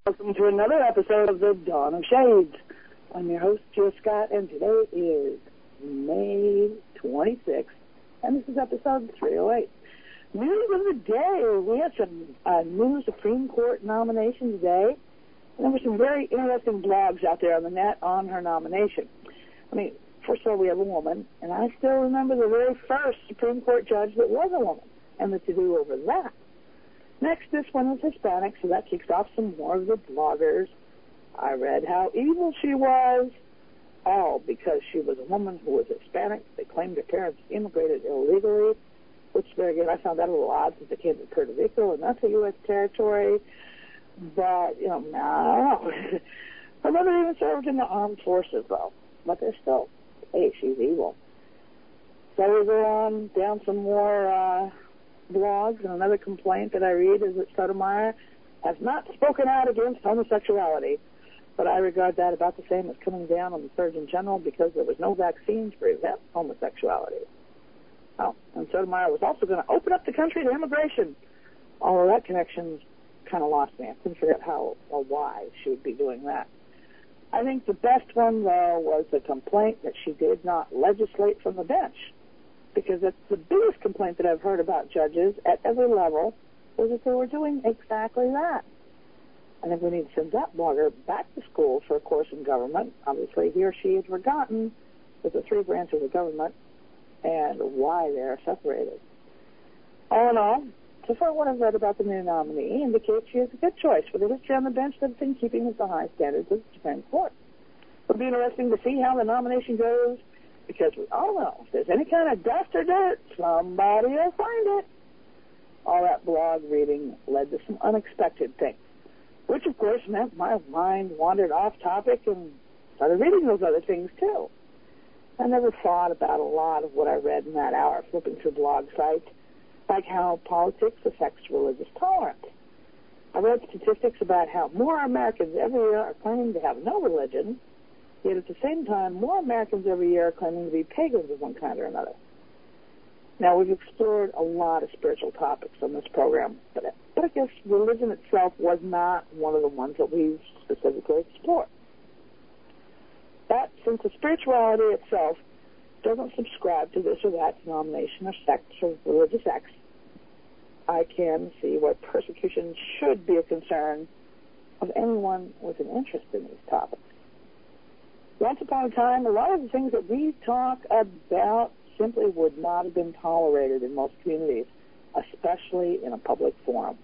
Welcome to another episode of The Dawn of Shades. I'm your host, Jill Scott, and today is May 26th, and this is episode 308. News of the day. We had some new Supreme Court nomination today, and there were some very interesting blogs out there on the net on her nomination. I mean, first of all, we have a woman, and I still remember the very first Supreme Court judge that was a woman, and the to-do over that. Next, this one was Hispanic, so that kicks off some more of the bloggers. I read how evil she was, all because she was a woman who was Hispanic. They claimed her parents immigrated illegally, which, there again, I found that a little odd since they came to Puerto Rico, and that's a U.S. territory. But, no. Her mother even served in the armed forces, though. But they're still, hey, she's evil. So we go on down some more blogs, and another complaint that I read is that Sotomayor has not spoken out against homosexuality, but I regard that about the same as coming down on the Surgeon General because there was no vaccine to prevent homosexuality. Oh, and Sotomayor was also going to open up the country to immigration, although that connection's kind of lost me. I couldn't figure out how or why she would be doing that. I think the best one, though, was the complaint that she did not legislate from the bench, because that's the biggest complaint that I've heard about judges at every level, was that they were doing exactly that. I think we need to send that blogger back to school for a course in government. Obviously, he or she has forgotten that the three branches of government and why they are separated. All in all, so far what I've read about the new nominee indicates she is a good choice for the history on the bench that's in keeping with the high standards of the Supreme Court. It'll be interesting to see how the nomination goes, because we all know if there's any kind of dust or dirt, somebody will find it. All that blog reading led to some unexpected things, which of course meant my mind wandered off topic and started reading those other things too. I never thought about a lot of what I read in that hour flipping through blog sites, like how politics affects religious tolerance. I read statistics about how more Americans every year are claiming to have no religion, yet at the same time, more Americans every year are claiming to be pagans of one kind or another. Now, we've explored a lot of spiritual topics on this program, but I guess religion itself was not one of the ones that we specifically explored. But since the spirituality itself doesn't subscribe to this or that denomination or sect or religious sects, I can see why persecution should be a concern of anyone with an interest in these topics. Once upon a time, a lot of the things that we talk about simply would not have been tolerated in most communities, especially in a public forum.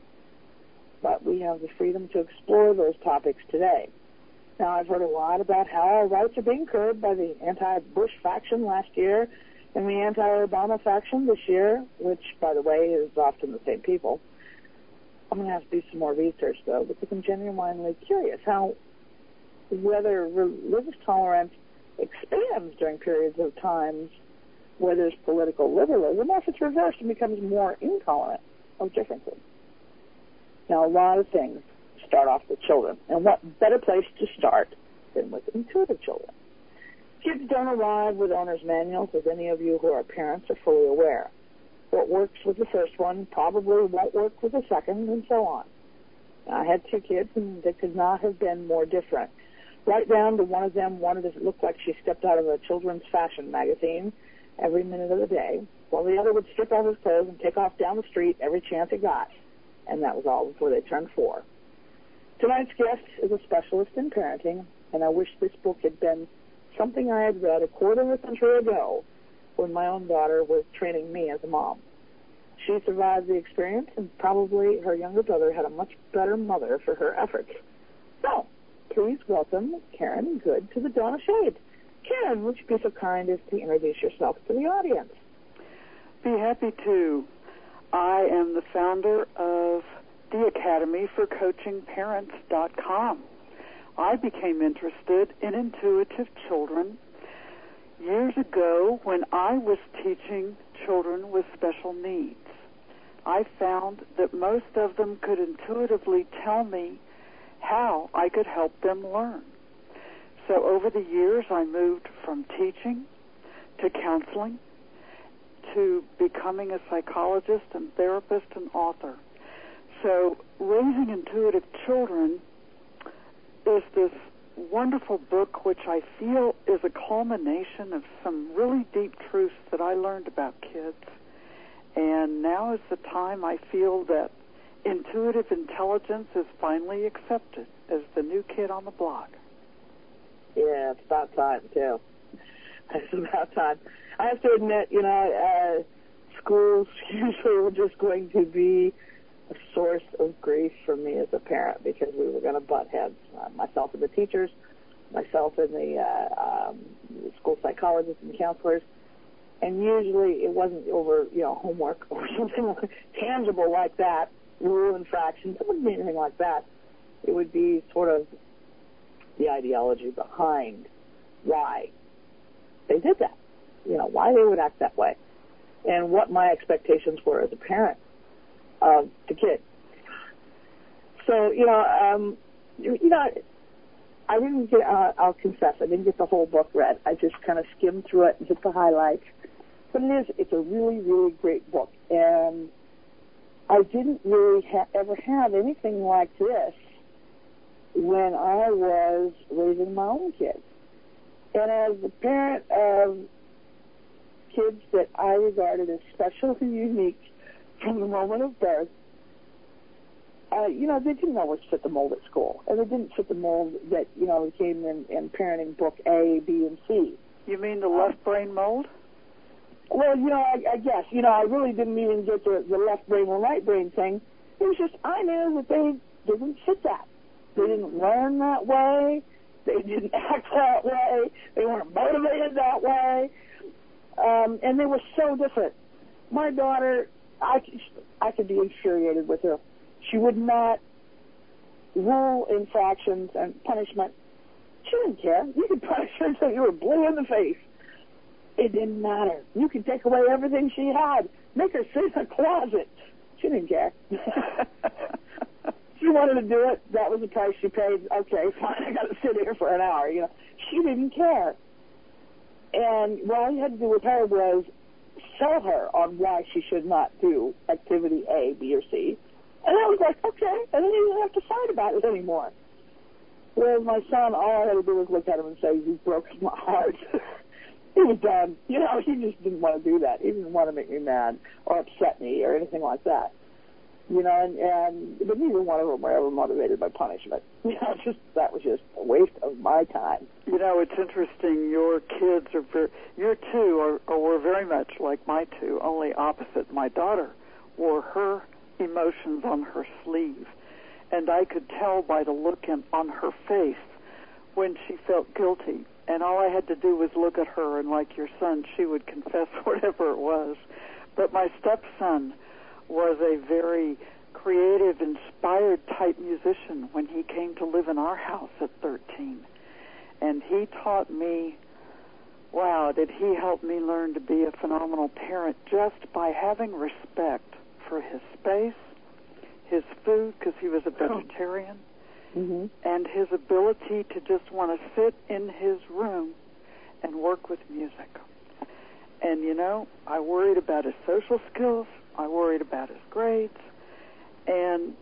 But we have the freedom to explore those topics today. Now, I've heard a lot about how our rights are being curbed by the anti-Bush faction last year and the anti-Obama faction this year, which, by the way, is often the same people. I'm going to have to do some more research, though, because I'm genuinely curious how whether religious tolerance expands during periods of times where there's political liberalism, or if it's reversed and becomes more intolerant of differences. Now, a lot of things start off with children, and what better place to start than with intuitive children? Kids don't arrive with owner's manuals, as any of you who are parents are fully aware. What works with the first one probably won't work with the second, and so on. I had two kids, and they could not have been more different. Right down to one of them wanted to look like she stepped out of a children's fashion magazine every minute of the day, while the other would strip off his clothes and take off down the street every chance he got. And that was all before they turned 4. Tonight's guest is a specialist in parenting, and I wish this book had been something I had read a quarter of a century ago when my own daughter was training me as a mom. She survived the experience, and probably her younger brother had a much better mother for her efforts. So, please welcome Karen Good to the Dawn of Shade. Karen, would you be so kind as to introduce yourself to the audience? Be happy to. I am the founder of the Academy for CoachingParents.com. I became interested in intuitive children years ago when I was teaching children with special needs. I found that most of them could intuitively tell me how I could help them learn. So over the years, I moved from teaching to counseling to becoming a psychologist and therapist and author. So raising intuitive children there's this wonderful book which I feel is a culmination of some really deep truths that I learned about kids. And now is the time I feel that intuitive intelligence is finally accepted as the new kid on the block. Yeah, it's about time, too. It's about time. I have to admit, schools usually were just going to be a source of grief for me as a parent because we were going to butt heads, myself and the teachers, myself and the school psychologists and counselors. And usually it wasn't over, homework or something tangible like that, rule infractions. It wouldn't be anything like that. It would be sort of the ideology behind why they did that, why they would act that way, and what my expectations were as a parent of the kid. So, I didn't get, I'll confess, I didn't get the whole book read. I just kind of skimmed through it and hit the highlights. But it's a really, really great book. And I didn't really ever have anything like this when I was raising my own kids. And as a parent of kids that I regarded as special and unique from the moment of birth, they didn't always fit the mold at school. And they didn't fit the mold that, came in parenting book A, B, and C. You mean the left brain mold? Well, I guess, I really didn't even get the left brain and right brain thing. It was just, I knew that they didn't fit that. They didn't learn that way. They didn't act that way. They weren't motivated that way. And they were so different. My daughter, I could be infuriated with her. She would not rule infractions and punishment. She didn't care. You could punish her until you were blue in the face. It didn't matter. You could take away everything she had. Make her sit in a closet. She didn't care. She wanted to do it. That was the price she paid. Okay, fine. I got to sit here for an hour. She didn't care. And what I had to do with her was sell her on why she should not do activity A, B, or C. And I was like, okay. And then you didn't have to fight about it anymore. Whereas my son, all I had to do was look at him and say, you broke my heart. He was done. He just didn't want to do that. He didn't want to make me mad or upset me or anything like that. But neither one of them were ever motivated by punishment. That was just a waste of my time. It's interesting. Your kids your two were very much like my two, only opposite. My daughter wore her emotions on her sleeve, and I could tell by the look on her face when she felt guilty. And all I had to do was look at her, and like your son, she would confess whatever it was. But my stepson was a very creative, inspired type musician when he came to live in our house at 13. And he taught me, wow, did he help me learn to be a phenomenal parent just by having respect for his space, his food, because he was a vegetarian, and his ability to just want to sit in his room and work with music. And, I worried about his social skills. I worried about his grades. And,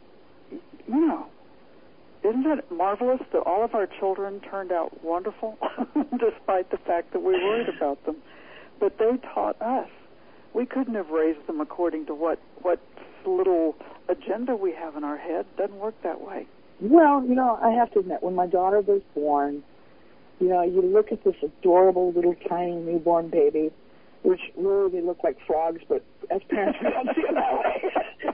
isn't it marvelous that all of our children turned out wonderful, despite the fact that we worried about them? But they taught us. We couldn't have raised them according to what little agenda we have in our head. It doesn't work that way. Well, I have to admit, when my daughter was born, you look at this adorable little tiny newborn baby, which really they look like frogs, but as parents we don't see it that way.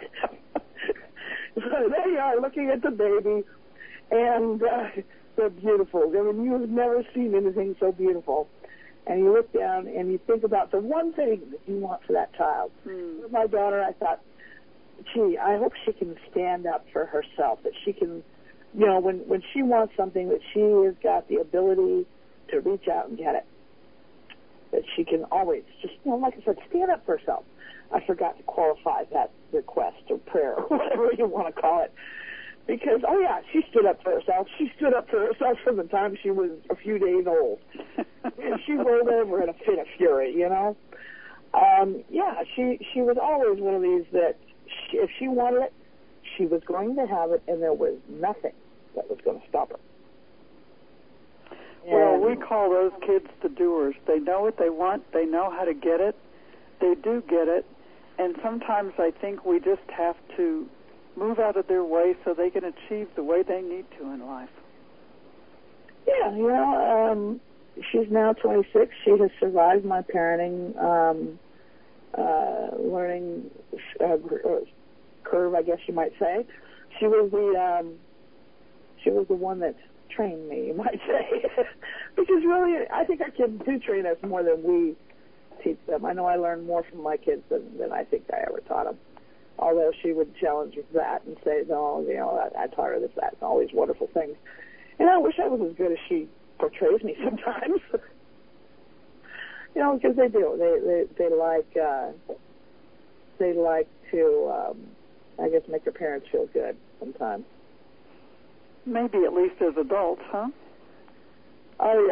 So there you are looking at the baby, and they're beautiful. I mean, you've never seen anything so beautiful. And you look down and you think about the one thing that you want for that child. With my daughter, I thought, gee, I hope she can stand up for herself, that she can, when she wants something, that she has got the ability to reach out and get it. That she can always just, like I said, stand up for herself. I forgot to qualify that request or prayer or whatever you want to call it. Because, she stood up for herself. She stood up for herself from the time she was a few days old. And she rolled over in a fit of fury, she was always one of these that if she wanted it, she was going to have it, and there was nothing that was going to stop her. Well, we call those kids the doers. They know what they want. They know how to get it. They do get it. And sometimes I think we just have to move out of their way so they can achieve the way they need to in life. Yeah, she's now 26. She has survived my parenting learning curve, I guess you might say. She was the one that trained me, you might say. Because really, I think our kids do train us more than we teach them. I know I learned more from my kids than I think I ever taught them. Although she would challenge that and say, no, I taught her this, that, and all these wonderful things. And I wish I was as good as she portrays me sometimes. Because they do. They like to, I guess, make their parents feel good sometimes. Maybe at least as adults, huh? Oh,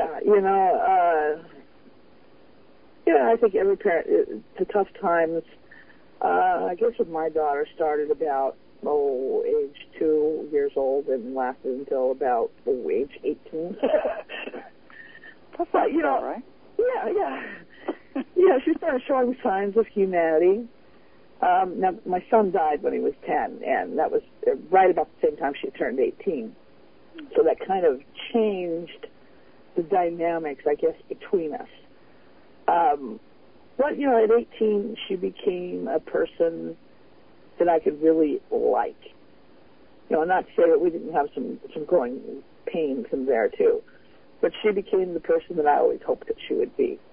yeah. I think every parent, the tough times, I guess with my daughter started about, age 2 years old and lasted until about, age 18. That's not right? Yeah, she started showing signs of humanity. Now, my son died when he was 10, and that was right about the same time she turned 18. So that kind of changed the dynamics, I guess, between us. But, at 18, she became a person that I could really like. Not to say that we didn't have some growing pains in there, too. But she became the person that I always hoped that she would be.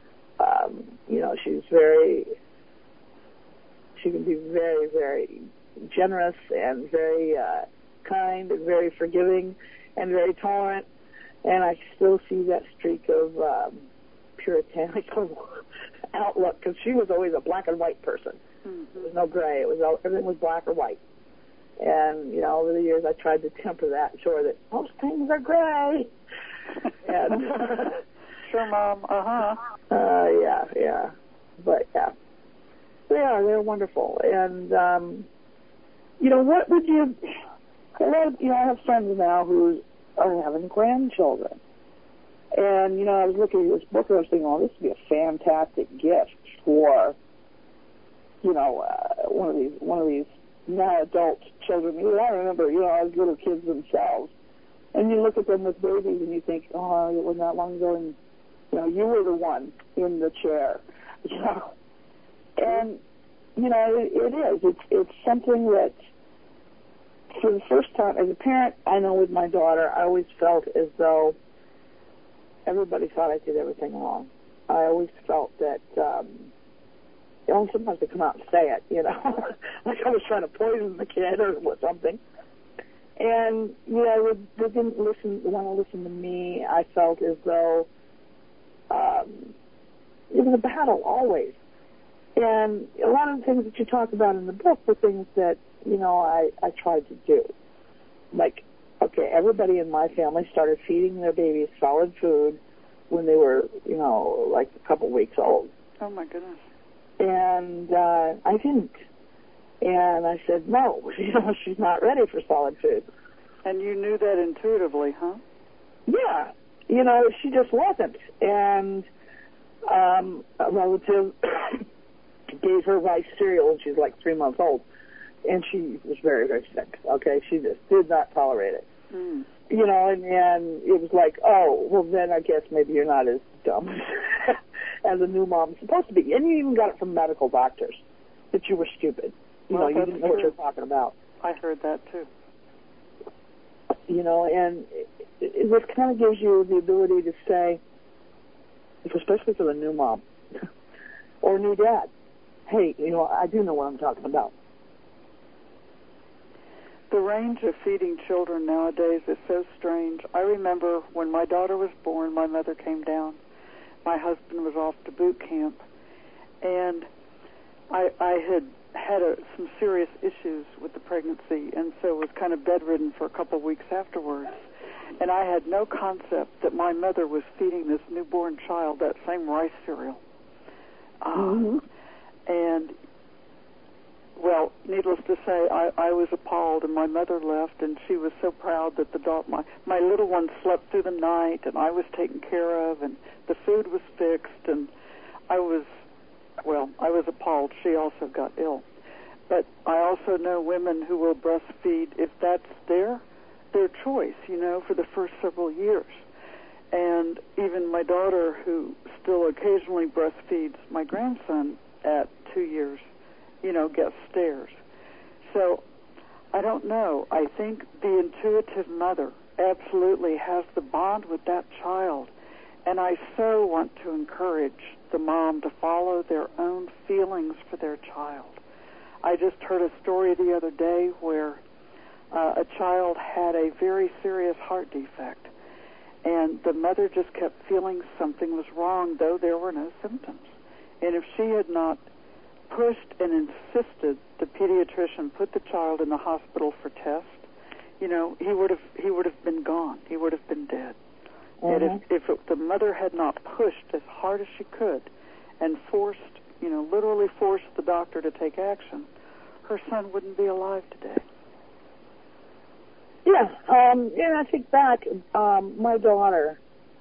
She can be very, very generous and very kind and very forgiving and very tolerant. And I still see that streak of puritanical outlook, because she was always a black and white person. Mm-hmm. There was no gray. Everything was black or white. And, over the years I tried to temper that and show her that most things are gray. And sure, Mom. Uh-huh. Yeah. But, yeah. They're wonderful. And, what would you... I have friends now who are having grandchildren. And, I was looking at this book and I was thinking, this would be a fantastic gift for, one of these now adult children. I remember, as little kids themselves. And you look at them with babies and you think, it wasn't that long ago, and, you were the one in the chair, And, it is. It's something that, for the first time, as a parent, I know with my daughter, I always felt as though everybody thought I did everything wrong. I always felt that, sometimes they come out and say it, like I was trying to poison the kid or something. And, they didn't want to listen to me. I felt as though it was a battle always. And a lot of the things that you talk about in the book were things that, I tried to do. Like, okay, everybody in my family started feeding their babies solid food when they were, like a couple weeks old. Oh, my goodness. And I didn't. And I said, no, she's not ready for solid food. And you knew that intuitively, huh? Yeah. She just wasn't. And a relative gave her rice cereal when she was like 3 months old. And she was very, very sick. Okay? She just did not tolerate it. Mm. And it was like, well, then I guess maybe you're not as dumb as a new mom's supposed to be. And you even got it from medical doctors that you were stupid. You didn't know what you were talking about. I heard that, too. And this kind of gives you the ability to say, especially for the new mom or new dad, hey, I do know what I'm talking about. The range of feeding children nowadays is so strange. I remember when my daughter was born, my mother came down. My husband was off to boot camp. And I had some serious issues with the pregnancy, and so was kind of bedridden for a couple of weeks afterwards. And I had no concept that my mother was feeding this newborn child that same rice cereal. Mm-hmm. And Well, needless to say, I was appalled, and my mother left, and she was so proud that my little one slept through the night, and I was taken care of, and the food was fixed, and I was appalled. She also got ill. But I also know women who will breastfeed if that's their choice, for the first several years. And even my daughter, who still occasionally breastfeeds my grandson at 2 years, gets stares. So I don't know. I think the intuitive mother absolutely has the bond with that child. And I so want to encourage the mom to follow their own feelings for their child. I just heard a story the other day where a child had a very serious heart defect, and the mother just kept feeling something was wrong, though there were no symptoms. And if she had not pushed and insisted the pediatrician put the child in the hospital for tests, he would have been gone. He would have been dead. Mm-hmm. And if the mother had not pushed as hard as she could and literally forced the doctor to take action, her son wouldn't be alive today. Yeah, and I think back, my daughter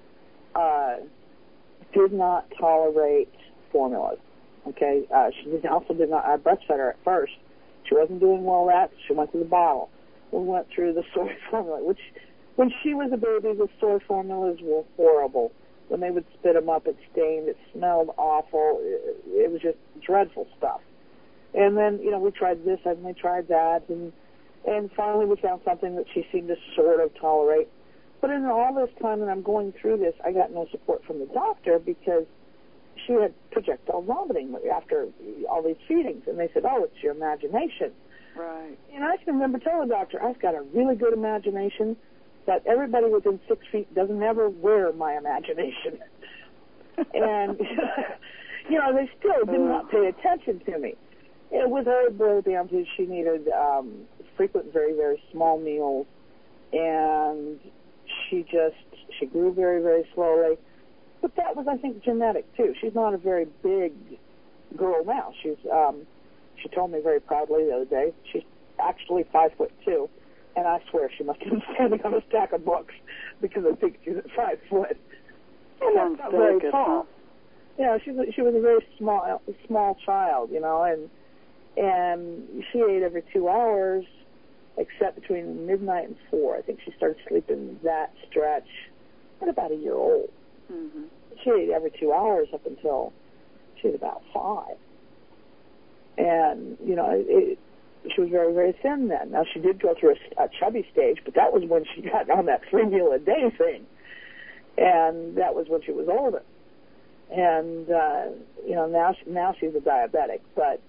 did not tolerate formulas. Okay, she also did not. I breastfed her at first. She wasn't doing well with that. She went to the bottle. We went through the soy formula, which when she was a baby, the soy formulas were horrible. When they would spit them up, it stained. It smelled awful. It was just dreadful stuff. And then, we tried this and we tried that, and finally we found something that she seemed to sort of tolerate. But in all this time that I'm going through this, I got no support from the doctor because she had projectile vomiting after all these feedings. And they said, oh, it's your imagination. Right. And I can remember telling the doctor, I've got a really good imagination, but everybody within 6 feet doesn't ever wear my imagination. And, they still did not pay attention to me. With her, it boiled down to she needed frequent, very, very small meals, and she grew very, very slowly. But that was, I think, genetic, too. She's not a very big girl now. She told me very proudly the other day, she's actually 5'2", and I swear she must have been standing on a stack of books because I think she's at 5 foot. And that's not very tall. Yeah, she was a very small child, and she ate every 2 hours, except between midnight and 4. I think she started sleeping that stretch at about a year old. Mm-hmm. She ate every 2 hours up until she was about 5. And, she was very, very thin then. Now, she did go through a chubby stage, but that was when she got on that 3 meal a day thing. And that was when she was older. And, now she's a diabetic, but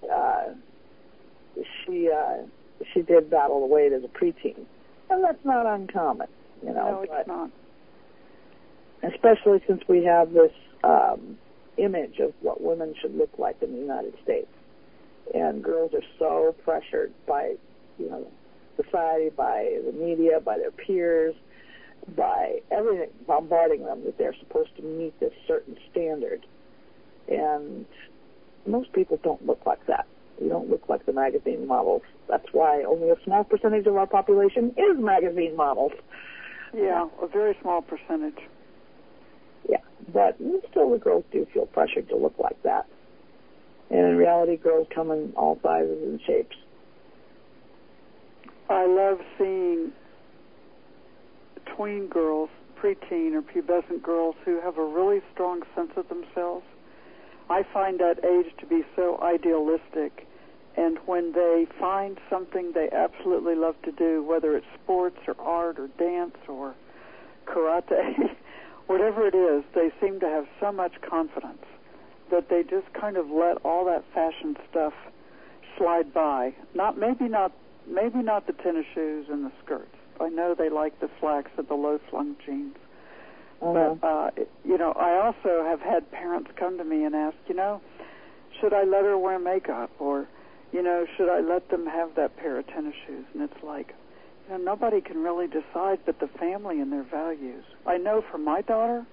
she did battle the weight as a preteen. And that's not uncommon, No, it's not. Especially since we have this image of what women should look like in the United States. And girls are so pressured by, society, by the media, by their peers, by everything bombarding them that they're supposed to meet this certain standard. And most people don't look like that. We don't look like the magazine models. That's why only a small percentage of our population is magazine models. Yeah, a very small percentage. Yeah, but still the girls do feel pressured to look like that. And in reality, girls come in all sizes and shapes. I love seeing tween girls, preteen or pubescent girls who have a really strong sense of themselves. I find that age to be so idealistic. And when they find something they absolutely love to do, whether it's sports or art or dance or karate, whatever it is, they seem to have so much confidence that they just kind of let all that fashion stuff slide by. Maybe not the tennis shoes and the skirts. I know they like the slacks and the low-slung jeans. Uh-huh. But, I also have had parents come to me and ask, should I let her wear makeup? Or, should I let them have that pair of tennis shoes? And it's like, nobody can really decide but the family and their values. I know for my daughter,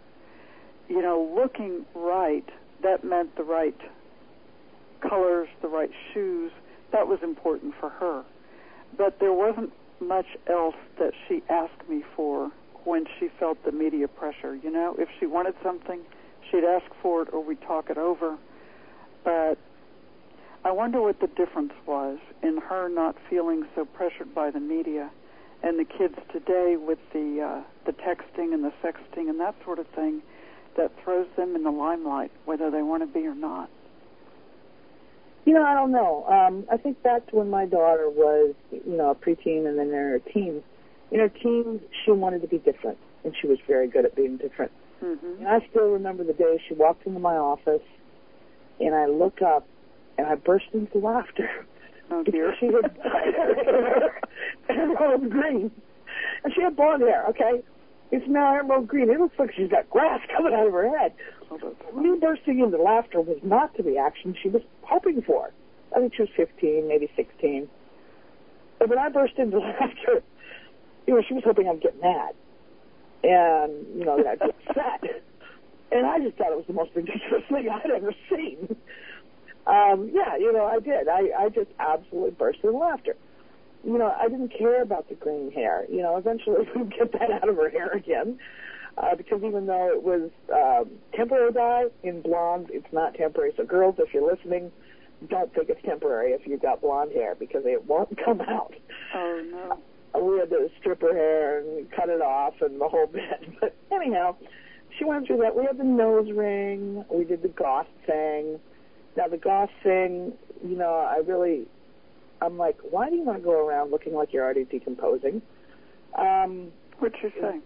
looking right, that meant the right colors, the right shoes, that was important for her. But there wasn't much else that she asked me for when she felt the media pressure. You know, if she wanted something, she'd ask for it or we'd talk it over. But I wonder what the difference was in her not feeling so pressured by the media and the kids today with the texting and the sexting and that sort of thing that throws them in the limelight, whether they want to be or not. You know, I don't know. I think back to when my daughter was, you know, a preteen and then in her teens. In her teens, she wanted to be different, and she was very good at being different. Mm-hmm. And I still remember the day she walked into my office, and I look up, and I burst into laughter. Oh, dear. Because she had dyed her hair emerald green. And she had blonde hair, okay? It's now emerald green. It looks like she's got grass coming out of her head. Me bursting into laughter was not the reaction she was hoping for. I think she was 15, maybe 16. But when I burst into laughter, you know, she was hoping I'd get mad. And, you know, that I'd be upset. And I just thought it was the most ridiculous thing I'd ever seen. Yeah, you know, I did. I just absolutely burst into laughter. You know, I didn't care about the green hair. You know, eventually we'd get that out of her hair again. Because even though it was temporary dye in blonde, it's not temporary. So girls, if you're listening, don't think it's temporary if you've got blonde hair because it won't come out. Oh, no. We had to strip her hair and cut it off and the whole bit. But anyhow, she went through that. We had the nose ring. We did the goth thing. Now, the goth thing, you know, I'm like, why do you want to go around looking like you're already decomposing? What'd she say?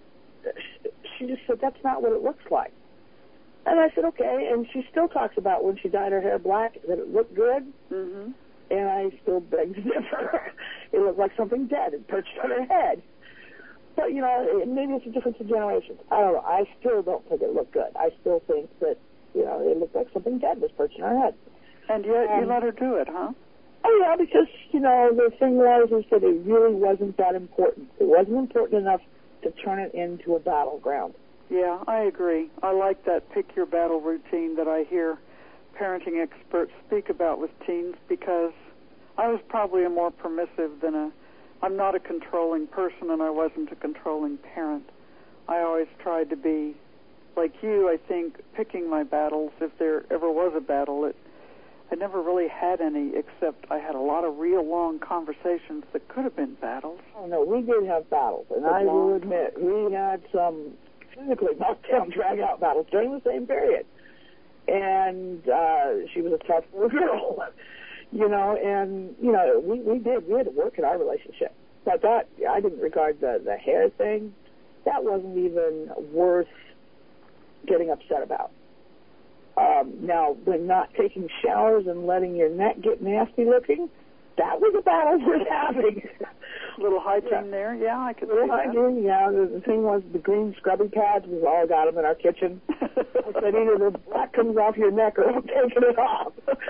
She just said, that's not what it looks like. And I said, okay. And she still talks about when she dyed her hair black, that it looked good. Mm-hmm. And I still beg to differ. It looked like something dead had perched on her head. But, you know, maybe it's a difference in generations. I don't know. I still don't think it looked good. I still think that, you know, it looked like something dead was perched on her head. And yet you let her do it, huh? Oh, yeah, because, you know, the thing was is that it really wasn't that important. It wasn't important enough to turn it into a battleground. Yeah, I agree. I like that pick your battle routine that I hear parenting experts speak about with teens because I was probably a more permissive than I'm not a controlling person and I wasn't a controlling parent. I always tried to be, like you, I think, picking my battles. If there ever was a battle, I never really had any, except I had a lot of real long conversations that could have been battles. Oh, no, we did have battles, and I will admit, we had some physically knockdown, drag-out battles during the same period. And she was a tough little girl, you know, and, you know, we had to work at our relationship. But that, I didn't regard the hair thing. That wasn't even worth getting upset about. Now, when not taking showers and letting your neck get nasty looking, that was a battle worth having. Little hygiene there, yeah, I could see that. Hygiene, yeah. The thing was, the green scrubby pads, we've all got them in our kitchen. I said, either the black comes off your neck or I'm taking it off.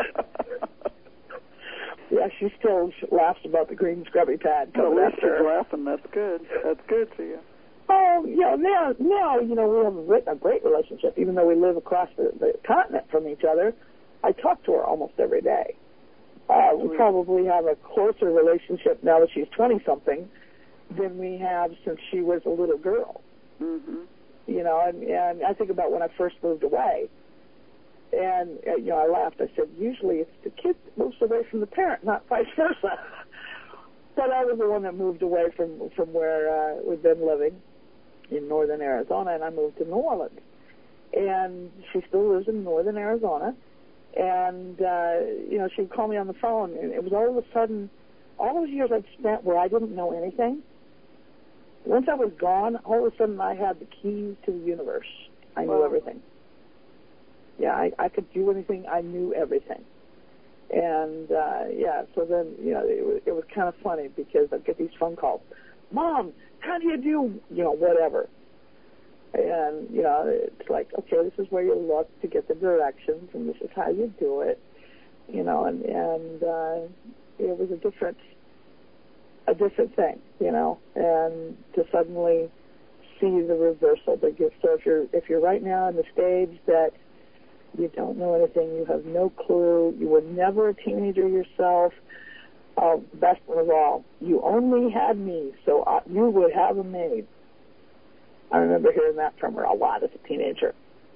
Yeah, she still laughs about the green scrubby pad. At least she's laughing. That's good. That's good to you. Oh, you know, now, you know, we have a great relationship. Even though we live across the continent from each other, I talk to her almost every day. We probably have a closer relationship now that she's 20-something than we have since she was a little girl. Mm-hmm. You know, and I think about when I first moved away. And, you know, I laughed. I said, usually it's the kid that moves away from the parent, not vice versa. But I was the one that moved away from where we've been living in northern Arizona, and I moved to New Orleans. And she still lives in northern Arizona. And, you know, she'd call me on the phone, and it was all of a sudden, all those years I'd spent where I didn't know anything, once I was gone, all of a sudden I had the keys to the universe. I knew everything. Yeah, I could do anything. I knew everything. And, yeah, so then, you know, it was kind of funny because I'd get these phone calls. Mom, how do you do, you know, whatever? And, you know, it's like, okay, this is where you look to get the directions, and this is how you do it, you know, and it was a different thing, you know, and to suddenly see the reversal. So if you're right now in the stage that You don't know anything. You have no clue. You were never a teenager yourself. Best of all, you only had me, so you would have a maid. I remember hearing that from her a lot as a teenager.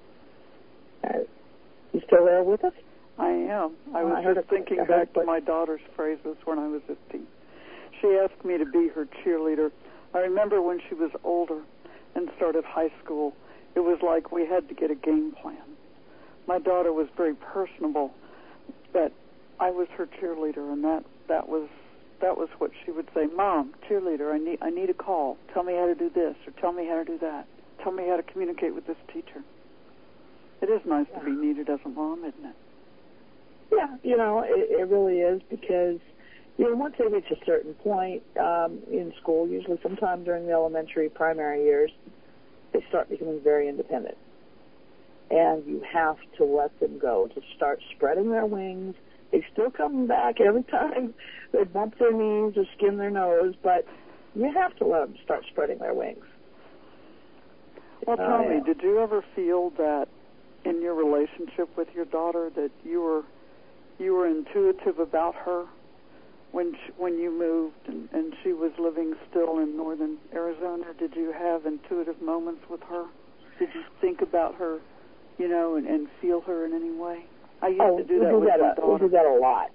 You still there with us? I am. I was just thinking back to my daughter's phrases when I was 15. She asked me to be her cheerleader. I remember when she was older and started high school, it was like we had to get a game plan. My daughter was very personable, but I was her cheerleader, and that was what she would say. Mom, cheerleader, I need a call. Tell me how to do this, or tell me how to do that. Tell me how to communicate with this teacher. It is nice to be needed as a mom, isn't it? Yeah, it really is, because once they reach a certain point in school, usually sometime during the elementary, primary years, they start becoming very independent. And you have to let them go, to start spreading their wings. They still come back every time they bump their knees or skin their nose, but you have to let them start spreading their wings. Well, tell me, did you ever feel that in your relationship with your daughter that you were intuitive about her when you moved and she was living still in northern Arizona? Did you have intuitive moments with her? Did you think about her, and feel her in any way? I used to do that with my daughter. We do that a lot.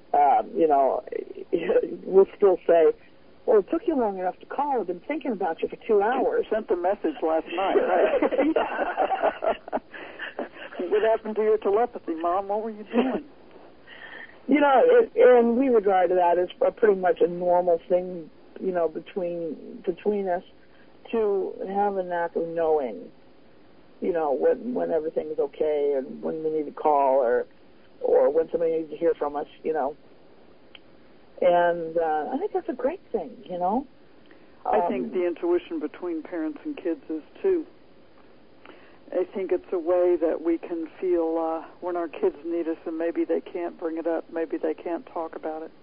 We'll still say, well, it took you long enough to call. I've been thinking about you for 2 hours. Sent a message last night, right? What happened to your telepathy, Mom? What were you doing? And we regard that as pretty much a normal thing, between us, to have a knack of knowing, when everything's okay and when we need to call or when somebody needs to hear from us, And I think that's a great thing, I think the intuition between parents and kids is, too. I think it's a way that we can feel when our kids need us and maybe they can't bring it up, maybe they can't talk about it.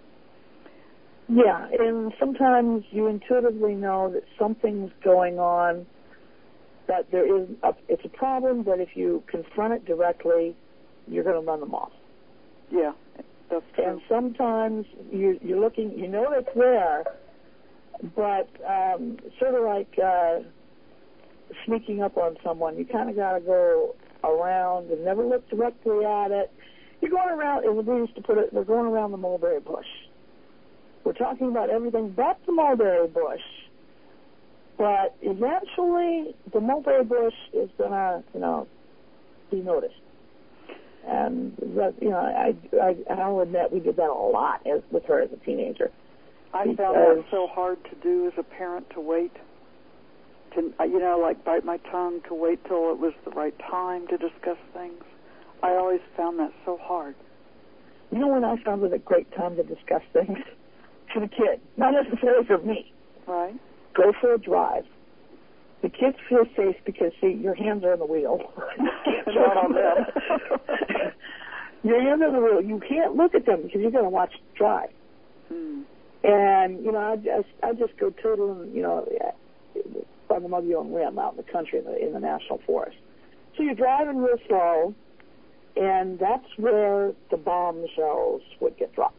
Yeah, and sometimes you intuitively know that something's going on, that it's a problem, but if you confront it directly, you're going to run them off. Yeah, that's true. And sometimes you're looking, it's there, but sort of like sneaking up on someone, you kind of got to go around and never look directly at it. You're going around, as we used to put it, they're going around the mulberry bush. We're talking about everything but the mulberry bush. But eventually, the mulberry bush is going to, be noticed. And, I'll admit we did that a lot with her as a teenager. I found that so hard to do as a parent, to wait. To, like bite my tongue, to wait till it was the right time to discuss things. I always found that so hard. When I found it a great time to discuss things? For the kid, not necessarily for me. Right. Go for a drive. The kids feel safe because, see, your hands are on the wheel. Not on them. Your hands are on the wheel. You can't look at them because you're going to watch drive. And, I just go totaling, on the muggy on limb out in the country, in the national forest. So you're driving real slow, and that's where the bombshells would get dropped.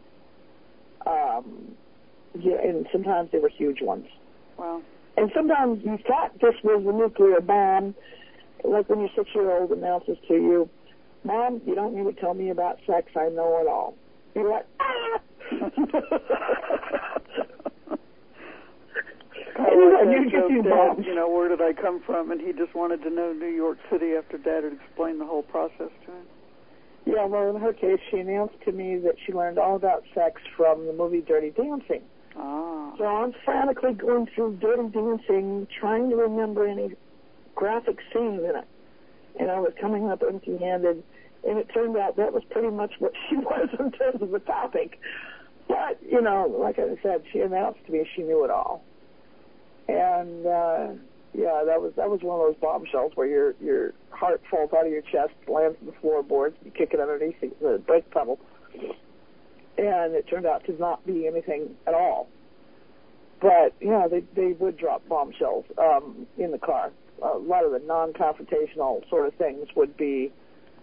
And sometimes they were huge ones. Wow. And sometimes you thought this was a nuclear bomb, like when your 6-year-old announces to you, Mom, you don't need to tell me about sex, I know it all. You're like, ah! Where did I come from? And he just wanted to know New York City after Dad had explained the whole process to him. Yeah, well, in her case, she announced to me that she learned all about sex from the movie Dirty Dancing. Ah. So I'm frantically going through Dirty Dancing, trying to remember any graphic scenes in it. And I was coming up empty-handed, and it turned out that was pretty much what she was in terms of the topic. But, like I said, she announced to me she knew it all. And, that was one of those bombshells where your heart falls out of your chest, lands on the floorboards, you kick it underneath the brake pedal. And it turned out to not be anything at all. But, they would drop bombshells in the car. A lot of the non-confrontational sort of things would be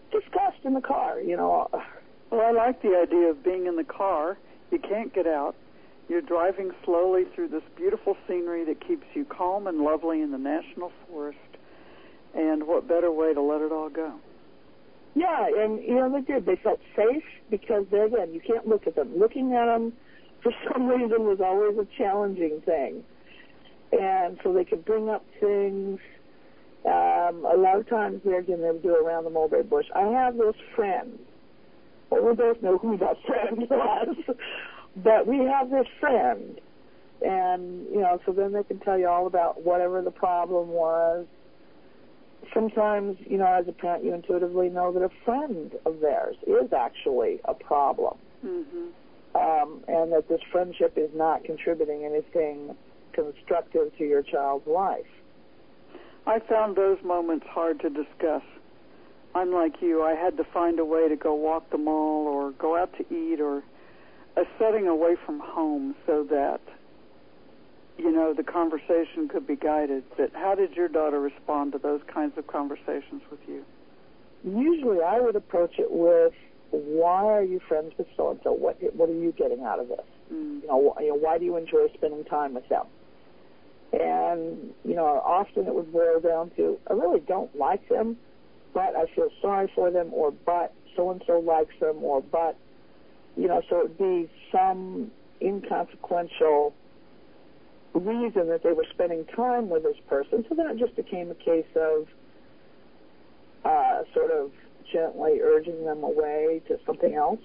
discussed in the car, you know. Well, I like the idea of being in the car. You can't get out. You're driving slowly through this beautiful scenery that keeps you calm and lovely in the national forest. And what better way to let it all go? Yeah, and, you know, they did. They felt safe because, again, you can't look at them. Looking at them, for some reason, was always a challenging thing. And so they could bring up things. A lot of times, they're going to do around the mulberry bush. I have this friend. Well, we both know who that friend was. But we have this friend. And, you know, so then they can tell you all about whatever the problem was. Sometimes, you know, as a parent, you intuitively know that a friend of theirs is actually a problem. Mm-hmm. And that this friendship is not contributing anything constructive to your child's life. I found those moments hard to discuss. I'm like you. I had to find a way to go walk the mall or go out to eat or a setting away from home so that, you know, the conversation could be guided. But how did your daughter respond to those kinds of conversations with you? Usually I would approach it with, why are you friends with so-and-so? What are you getting out of this? Mm. You know, why do you enjoy spending time with them? And, you know, often it would boil down to, I really don't like them, but I feel sorry for them, or but so-and-so likes them, or but, you know, so it would be some inconsequential reason that they were spending time with this person. So then it just became a case of sort of gently urging them away to something else.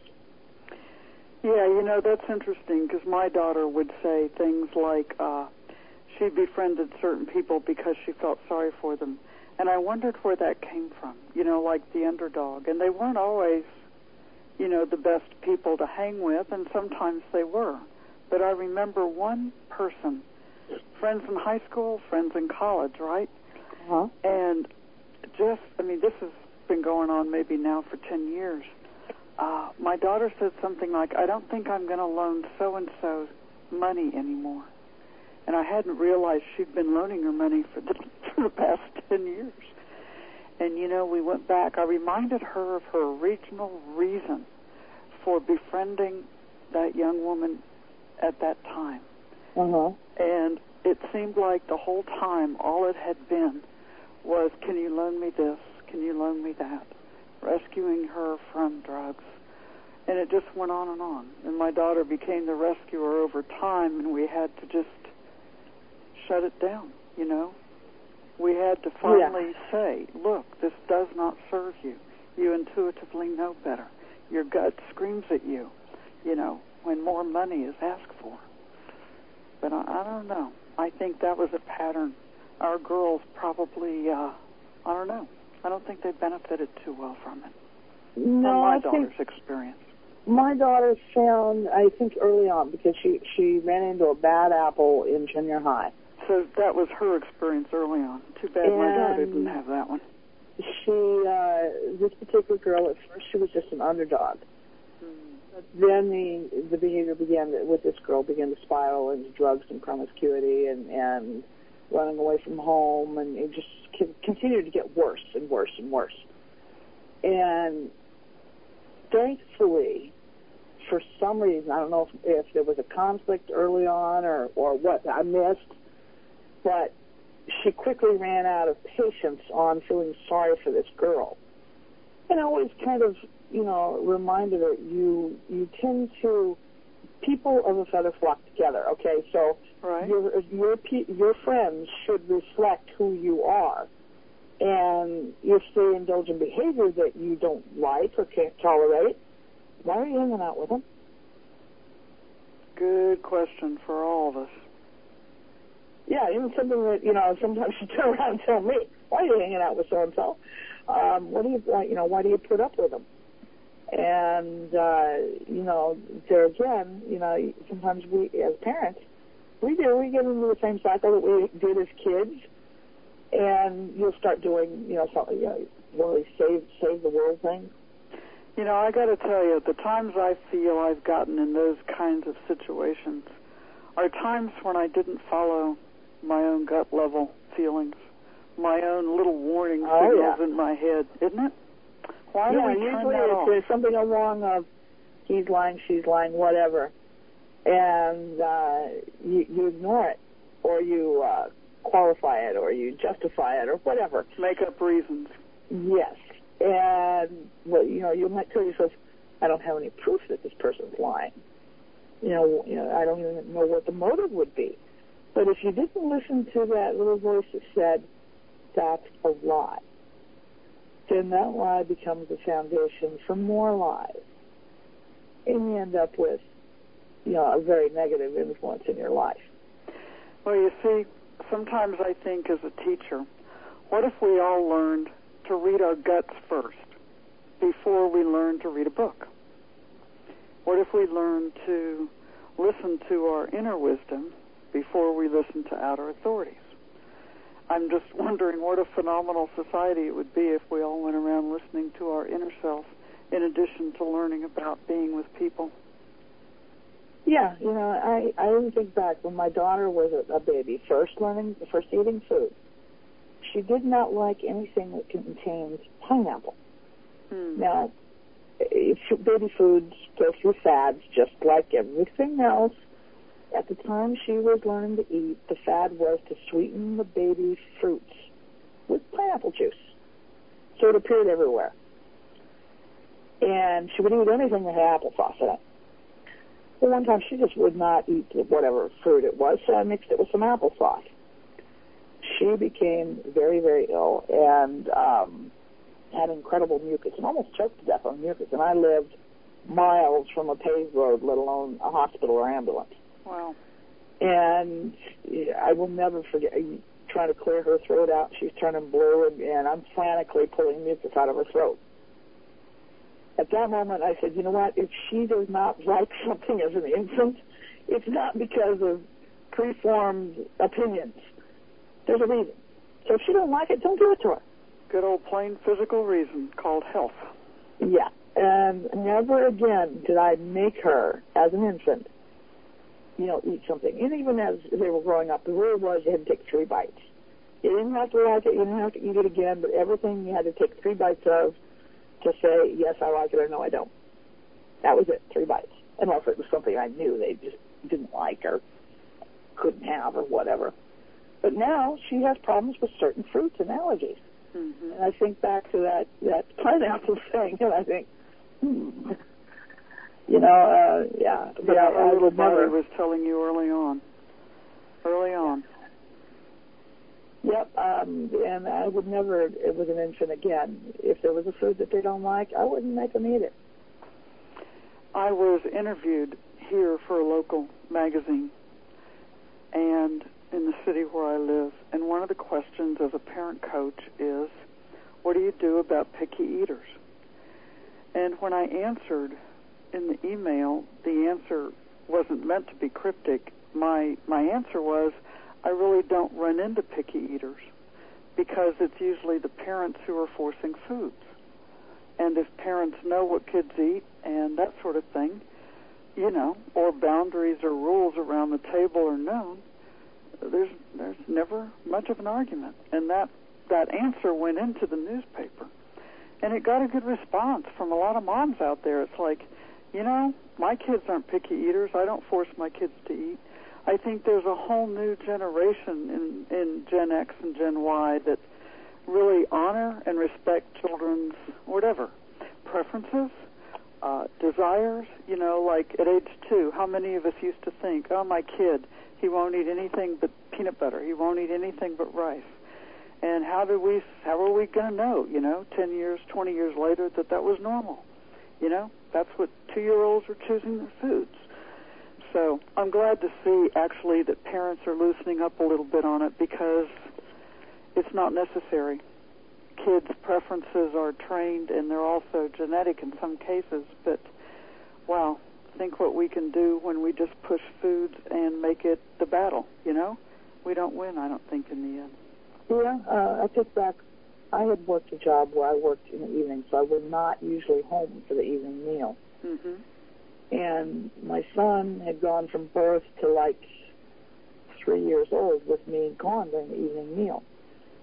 Yeah, you know, that's interesting because my daughter would say things like she befriended certain people because she felt sorry for them. And I wondered where that came from, you know, like the underdog. And they weren't always, you know, the best people to hang with, and sometimes they were. But I remember one person, friends in high school, friends in college, right? Uh-huh. And just, I mean, this has been going on maybe now for 10 years. My daughter said something like, I don't think I'm going to loan so-and-so money anymore. And I hadn't realized she'd been loaning her money for the past 10 years. And, you know, we went back. I reminded her of her original reason for befriending that young woman at that time. Uh-huh. And it seemed like the whole time all it had been was, can you loan me this? Can you loan me that? Rescuing her from drugs. And it just went on. And my daughter became the rescuer over time, and we had to just shut it down, you know. We had to finally say, look, this does not serve you. You intuitively know better. Your gut screams at you, you know, when more money is asked for. But I don't know. I think that was a pattern. Our girls probably, I don't know. I don't think they benefited too well from it. No, from my I daughter's think experience. my daughter found, I think early on, because she ran into a bad apple in junior high. So that was her experience early on. Too bad my daughter didn't have that one. This particular girl, at first she was just an underdog. But then the behavior with this girl began to spiral into drugs and promiscuity and running away from home, and it just continued to get worse and worse and worse. And thankfully, for some reason, I don't know if there was a conflict early on or what I missed, but she quickly ran out of patience on feeling sorry for this girl. And I always kind of, you know, reminded her, you tend to, people of a feather flock together, okay? So right. your friends should reflect who you are. And if they indulge in behavior that you don't like or can't tolerate, why are you hanging out with them? Good question for all of us. Yeah, even something that, you know, sometimes you turn around and tell me, why are you hanging out with so-and-so? What do why do you put up with them? And, you know, there again, you know, sometimes we, as parents, we get into the same cycle that we did as kids, and you'll start doing, you know, something, you know, one of these save the world things. You know, I got to tell you, the times I feel I've gotten in those kinds of situations are times when I didn't follow my own gut level feelings, my own little warning signals in my head, isn't it? Why do we turn usually that off? there's something along of he's lying, she's lying, whatever, and you ignore it, or you qualify it, or you justify it, or whatever. Make up reasons. Yes, and well, you might tell yourself, I don't have any proof that this person's lying. I don't even know what the motive would be. But if you didn't listen to that little voice that said, that's a lie, then that lie becomes the foundation for more lies. And you end up with, a very negative influence in your life. Well, you see, sometimes I think as a teacher, what if we all learned to read our guts first before we learn to read a book? What if we learned to listen to our inner wisdom before we listen to outer authorities? I'm just wondering what a phenomenal society it would be if we all went around listening to our inner self in addition to learning about being with people. Yeah, I even think back when my daughter was a baby, first eating food. She did not like anything that contained pineapple. Now, baby foods go through fads just like everything else. At the time she was learning to eat, the fad was to sweeten the baby fruits with pineapple juice. So it appeared everywhere. And she would eat anything that had applesauce in it. Well, one time she just would not eat whatever fruit it was, so I mixed it with some applesauce. She became very, very ill and had incredible mucus and almost choked to death on mucus. And I lived miles from a paved road, let alone a hospital or ambulance. Wow. And I will never forget trying to clear her throat out. She's turning blue, and I'm frantically pulling mucus out of her throat. At that moment, I said, you know what? If she does not like something as an infant, it's not because of preformed opinions. There's a reason. So if she doesn't like it, don't do it to her. Good old plain physical reason called health. Yeah. And never again did I make her, as an infant, eat something. And even as they were growing up, the rule was you had to take 3 bites. You didn't have to like it, you didn't have to eat it again, but everything you had to take 3 bites of to say, yes, I like it, or no, I don't. That was it, 3 bites. Unless it was something I knew they just didn't like or couldn't have or whatever. But now she has problems with certain fruits and allergies. Mm-hmm. And I think back to that pineapple thing, and I think, yeah. But our little body was telling you early on. Yep, and I would never, with an infant again, if there was a food that they don't like, I wouldn't make them eat it. I was interviewed here for a local magazine and in the city where I live, and one of the questions as a parent coach is, what do you do about picky eaters? And when I answered in the email, the answer wasn't meant to be cryptic. My answer was, I really don't run into picky eaters because it's usually the parents who are forcing foods. And if parents know what kids eat and that sort of thing, or boundaries or rules around the table are known, there's never much of an argument. And that answer went into the newspaper. And it got a good response from a lot of moms out there. It's like, my kids aren't picky eaters. I don't force my kids to eat. I think there's a whole new generation in Gen X and Gen Y that really honor and respect children's whatever preferences, desires. Like at age 2, how many of us used to think, oh, my kid, he won't eat anything but peanut butter. He won't eat anything but rice. And how are we going to know, 10 years, 20 years later that was normal? That's what 2-year-olds are choosing their foods. So I'm glad to see, actually, that parents are loosening up a little bit on it because it's not necessary. Kids' preferences are trained, and they're also genetic in some cases. But, wow, think what we can do when we just push foods and make it the battle, We don't win, I don't think, in the end. Yeah, I think back, I had worked a job where I worked in the evening, so I was not usually home for the evening meal. Mm-hmm. And my son had gone from birth to 3 years old with me gone during the evening meal.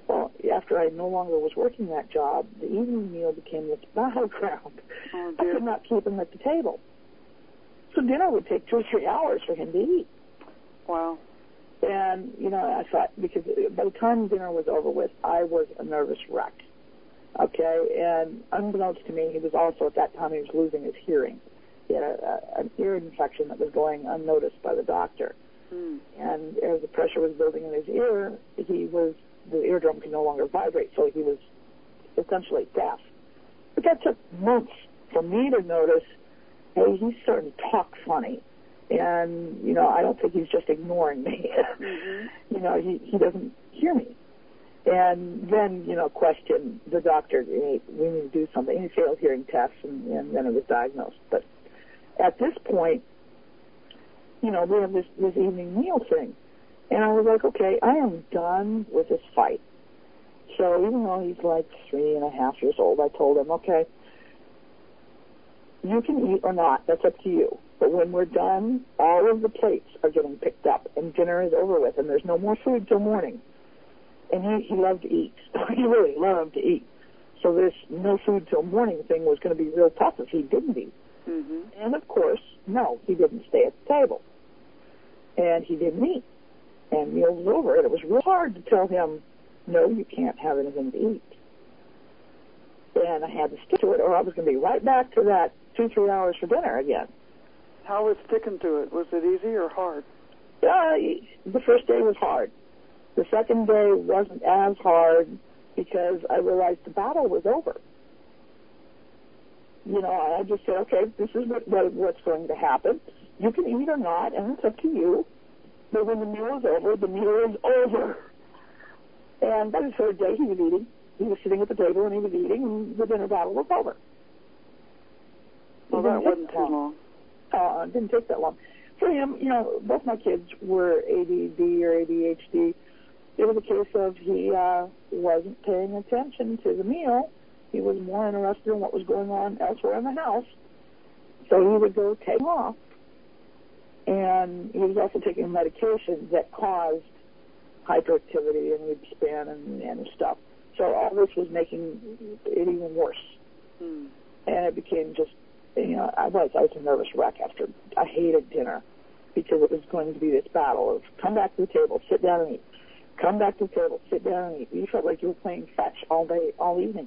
Well, after I no longer was working that job, the evening meal became this battleground. Oh, I dear. could not keep him at the table. So dinner would take 2 or 3 hours for him to eat. Wow. And, I thought, because by the time dinner was over with, I was a nervous wreck. Okay? And unbeknownst to me, he was also, at that time, he was losing his hearing. He had an ear infection that was going unnoticed by the doctor. And as the pressure was building in his ear, the eardrum could no longer vibrate, so he was essentially deaf. But that took months for me to notice, hey, he's starting to talk funny. And, I don't think he's just ignoring me. He doesn't hear me. And then, question the doctor, hey, we need to do something. He failed hearing tests, and then it was diagnosed. But at this point, we have this evening meal thing. And I was like, okay, I am done with this fight. So even though he's like 3.5 years old, I told him, okay, you can eat or not. That's up to you. But when we're done, all of the plates are getting picked up, and dinner is over with, and there's no more food till morning. And he loved to eat. He really loved to eat. So this no food till morning thing was going to be real tough if he didn't eat. And, of course, no, he didn't stay at the table. And he didn't eat. And meal was over, and it was real hard to tell him, no, you can't have anything to eat. And I had to stick to it, or I was going to be right back to that 2-3 hours for dinner again. How was sticking to it? Was it easy or hard? The first day was hard. The second day wasn't as hard because I realized the battle was over. I just said, okay, this is what's going to happen. You can eat or not, and it's up to you. But when the meal is over, the meal is over. And by the third day, he was eating. He was sitting at the table, and he was eating, and the dinner battle was over. Well, that wasn't too long. It didn't take that long. For him, both my kids were ADD or ADHD. It was a case of he wasn't paying attention to the meal. He was more interested in what was going on elsewhere in the house. So he would go take off. And he was also taking a medication that caused hyperactivity and wingspan and stuff. So all this was making it even worse. And it became just, I was a nervous wreck after. I hated dinner because it was going to be this battle of come back to the table, sit down and eat. Come back to the table, sit down and eat. You felt like you were playing fetch all day, all evening.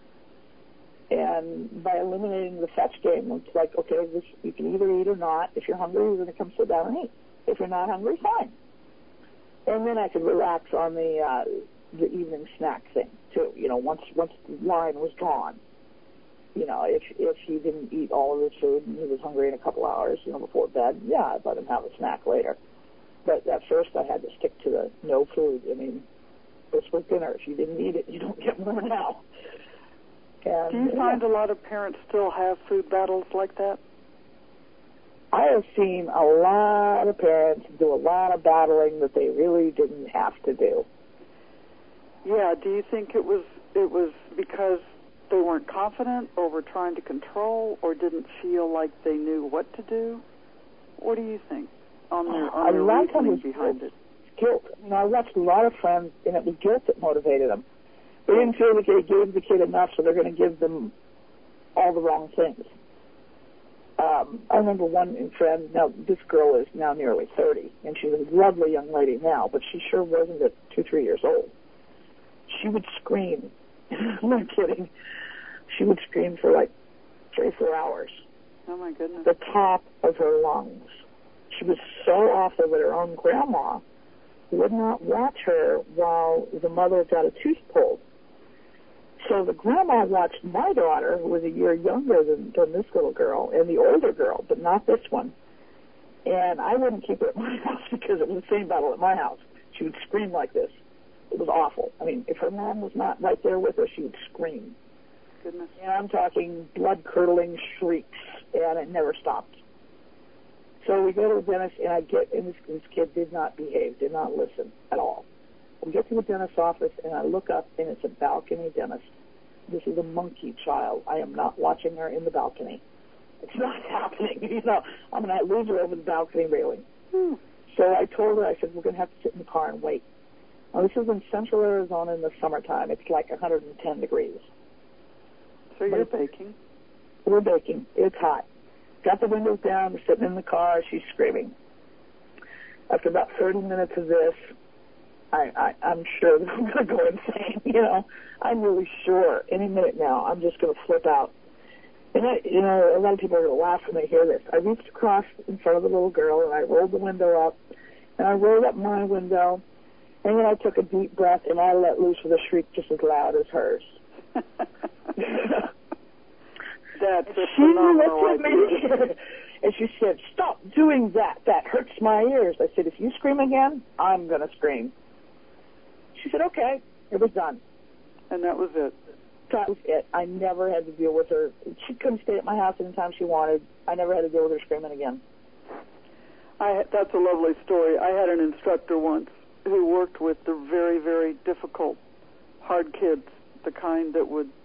And by eliminating the fetch game, it's like, okay, you can either eat or not. If you're hungry, you're going to come sit down and eat. If you're not hungry, fine. And then I could relax on the evening snack thing too. Once the line was gone, if he didn't eat all of his food and he was hungry in a couple hours, before bed, yeah, I'd let him have a snack later. But at first, I had to stick to the no food. I mean, this was dinner. If you didn't eat it, you don't get more now. And, do you find a lot of parents still have food battles like that? I have seen a lot of parents do a lot of battling that they really didn't have to do. Yeah. Do you think it was because they weren't confident, or were trying to control, or didn't feel like they knew what to do? What do you think on their reasoning behind it? Guilt. I watched a lot of friends, and it was guilt that motivated them. They didn't feel like they gave the kid enough, so they're going to give them all the wrong things. I remember one friend, now this girl is now nearly 30, and she's a lovely young lady now, but she sure wasn't at 2-3 years old. She would scream. I'm not kidding. She would scream for like 3-4 hours. Oh, my goodness. The top of her lungs. She was so off of it, her own grandma would not watch her while the mother got a tooth pulled. So the grandma watched my daughter, who was a year younger than this little girl, and the older girl, but not this one. And I wouldn't keep her at my house because it was the same battle at my house. She would scream like this. It was awful. I mean, if her mom was not right there with her, she would scream. Goodness. And I'm talking blood-curdling shrieks, and it never stopped. So we go to the dentist, and this kid did not behave, did not listen at all. We get to the dentist's office, and I look up, and it's a balcony dentist. This is a monkey child. I am not watching her in the balcony. It's not happening. I'm going to lose her over the balcony railing. So I told her, I said, we're going to have to sit in the car and wait. Now, this is in central Arizona in the summertime. It's like 110 degrees. So you're baking. We're baking. It's hot. Got the windows down. We're sitting in the car. She's screaming. After about 30 minutes of this, I'm sure that I'm going to go insane. You know, I'm really sure any minute now I'm just going to flip out. And you know, a lot of people are going to laugh when they hear this. I reached across in front of the little girl and I rolled the window up, and I rolled up my window, and then I took a deep breath and I let loose with a shriek just as loud as hers. That's a she phenomenal looked at me and she said, "Stop doing that. That hurts my ears." I said, "If you scream again, I'm going to scream." She said, "Okay." It was done. And that was it. That was it. I never had to deal with her. She couldn't stay at my house anytime she wanted. I never had to deal with her screaming again. That's a lovely story. I had an instructor once who worked with the very, very difficult, hard kids, the kind that would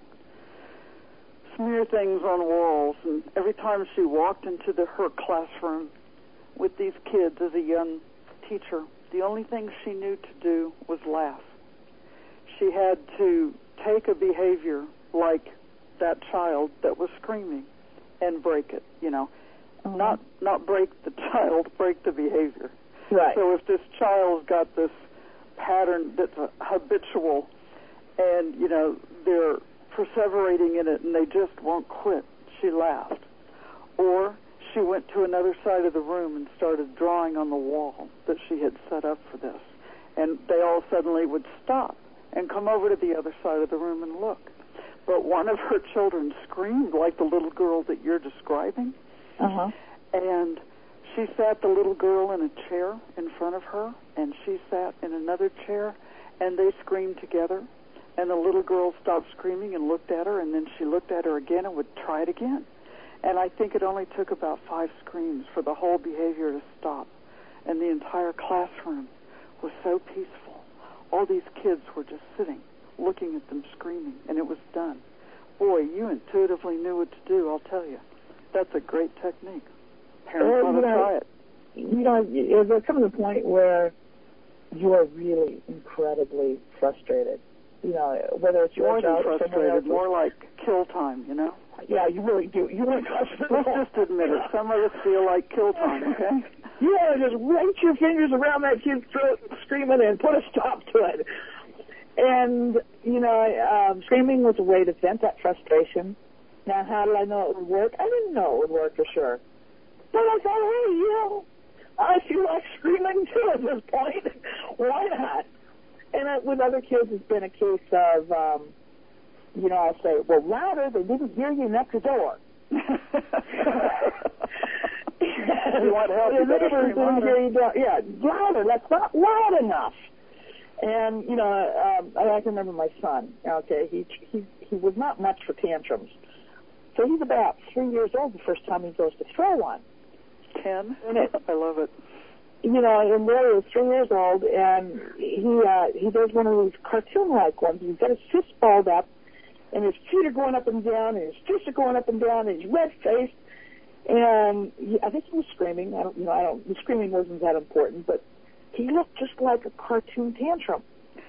smear things on walls. And every time she walked into her classroom with these kids as a young teacher, the only thing she knew to do was laugh. She had to take a behavior like that child that was screaming and break it, you know. Not break the child, break the behavior. Right. So if this child's got this pattern that's habitual and, you know, they're perseverating in it and they just won't quit, she laughed. Or she went to another side of the room and started drawing on the wall that she had set up for this. And they all suddenly would stop and come over to the other side of the room and look. But one of her children screamed like the little girl that you're describing. And she sat the little girl in a chair in front of her, and she sat in another chair, and they screamed together. And the little girl stopped screaming and looked at her, and then she looked at her again and would try it again. And I think it only took about 5 screams for the whole behavior to stop. And the entire classroom was so peaceful. All these kids were just sitting, looking at them screaming, and it was done. Boy, you intuitively knew what to do, I'll tell you. That's a great technique. Parents want to try it. You know, there comes a point where you are really incredibly frustrated. You know, whether it's your child or someone else. More like kill time, you know? Yeah, you really do. You want to Let's just admit it. Some of us feel like kill time, okay? You want to just wrench your fingers around that kid's throat screaming and put a stop to it. And, you know, screaming was a way to vent that frustration. Now, how did I know it would work? I didn't know it would work for sure. But I thought, hey, you know, I feel like screaming too at this point. Why not? And with other kids, it's been a case of, you know, I'll say, well, louder, they didn't hear you next door. You want help? The neighbors didn't hear you. Yeah, louder. That's not loud enough. And, you know, I can remember my son. Okay, he was not much for tantrums. So he's about 3 years old the first time he goes to throw one. 10? I love it. You know, and there he is, 3 years old, and he does one of these cartoon-like ones. He's got his fist balled up, and his feet are going up and down, and his fists are going up and down, and he's red-faced. And I think he was screaming. The screaming wasn't that important, but he looked just like a cartoon tantrum.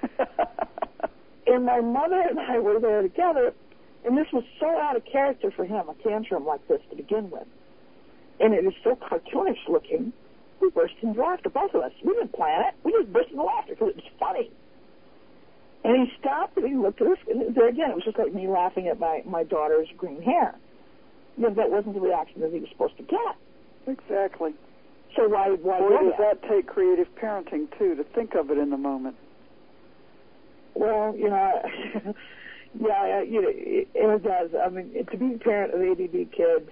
And my mother and I were there together, and this was so out of character for him, a tantrum like this to begin with. And it was so cartoonish looking, we burst into laughter, both of us. We didn't plan it. We just burst into laughter because it was funny. And he stopped and he looked at us, and there again, it was just like me laughing at my daughter's green hair. You know, that wasn't the reaction that he was supposed to get. Exactly. So why does that take creative parenting, too, to think of it in the moment? Well, you know, yeah, you know, it does. I mean, to be a parent of ADD kids,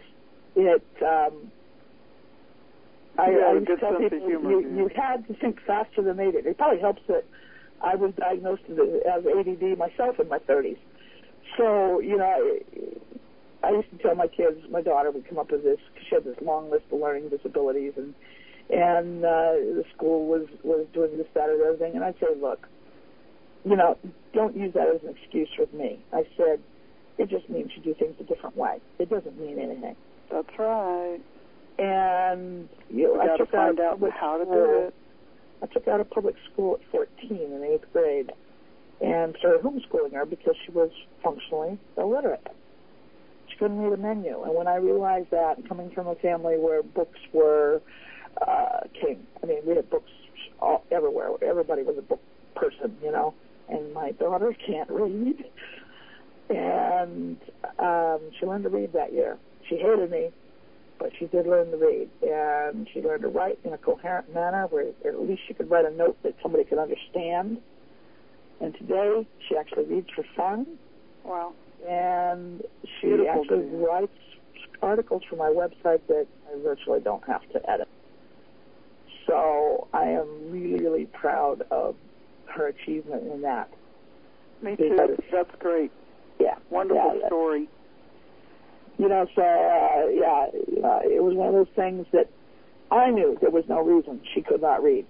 I used to tell people you had to think faster than they did. It probably helps that I was diagnosed as ADD myself in my 30s. So, you know, I used to tell my kids, my daughter would come up with this, she had this long list of learning disabilities, and the school was doing this, that, or the other thing, and I'd say, look, you know, don't use that as an excuse with me. I said, it just means you do things a different way. It doesn't mean anything. That's right. And, you know, I got to find out how to do it. I took her out of public school at 14 in 8th grade and started homeschooling her because she was functionally illiterate. She couldn't read a menu. And when I realized that, coming from a family where books were king, I mean, we had books all, everywhere. Everybody was a book person, you know, and my daughter can't read. And she learned to read that year. She hated me, but she did learn to read. And she learned to write in a coherent manner where at least she could write a note that somebody could understand. And today, she actually reads for fun. Wow. And she Beautiful, actually too. writes articles for my website that I virtually don't have to edit. So I am really, really proud of her achievement in that. Me too. That's great. Yeah. Wonderful story. You know, so, it was one of those things that I knew there was no reason she could not read.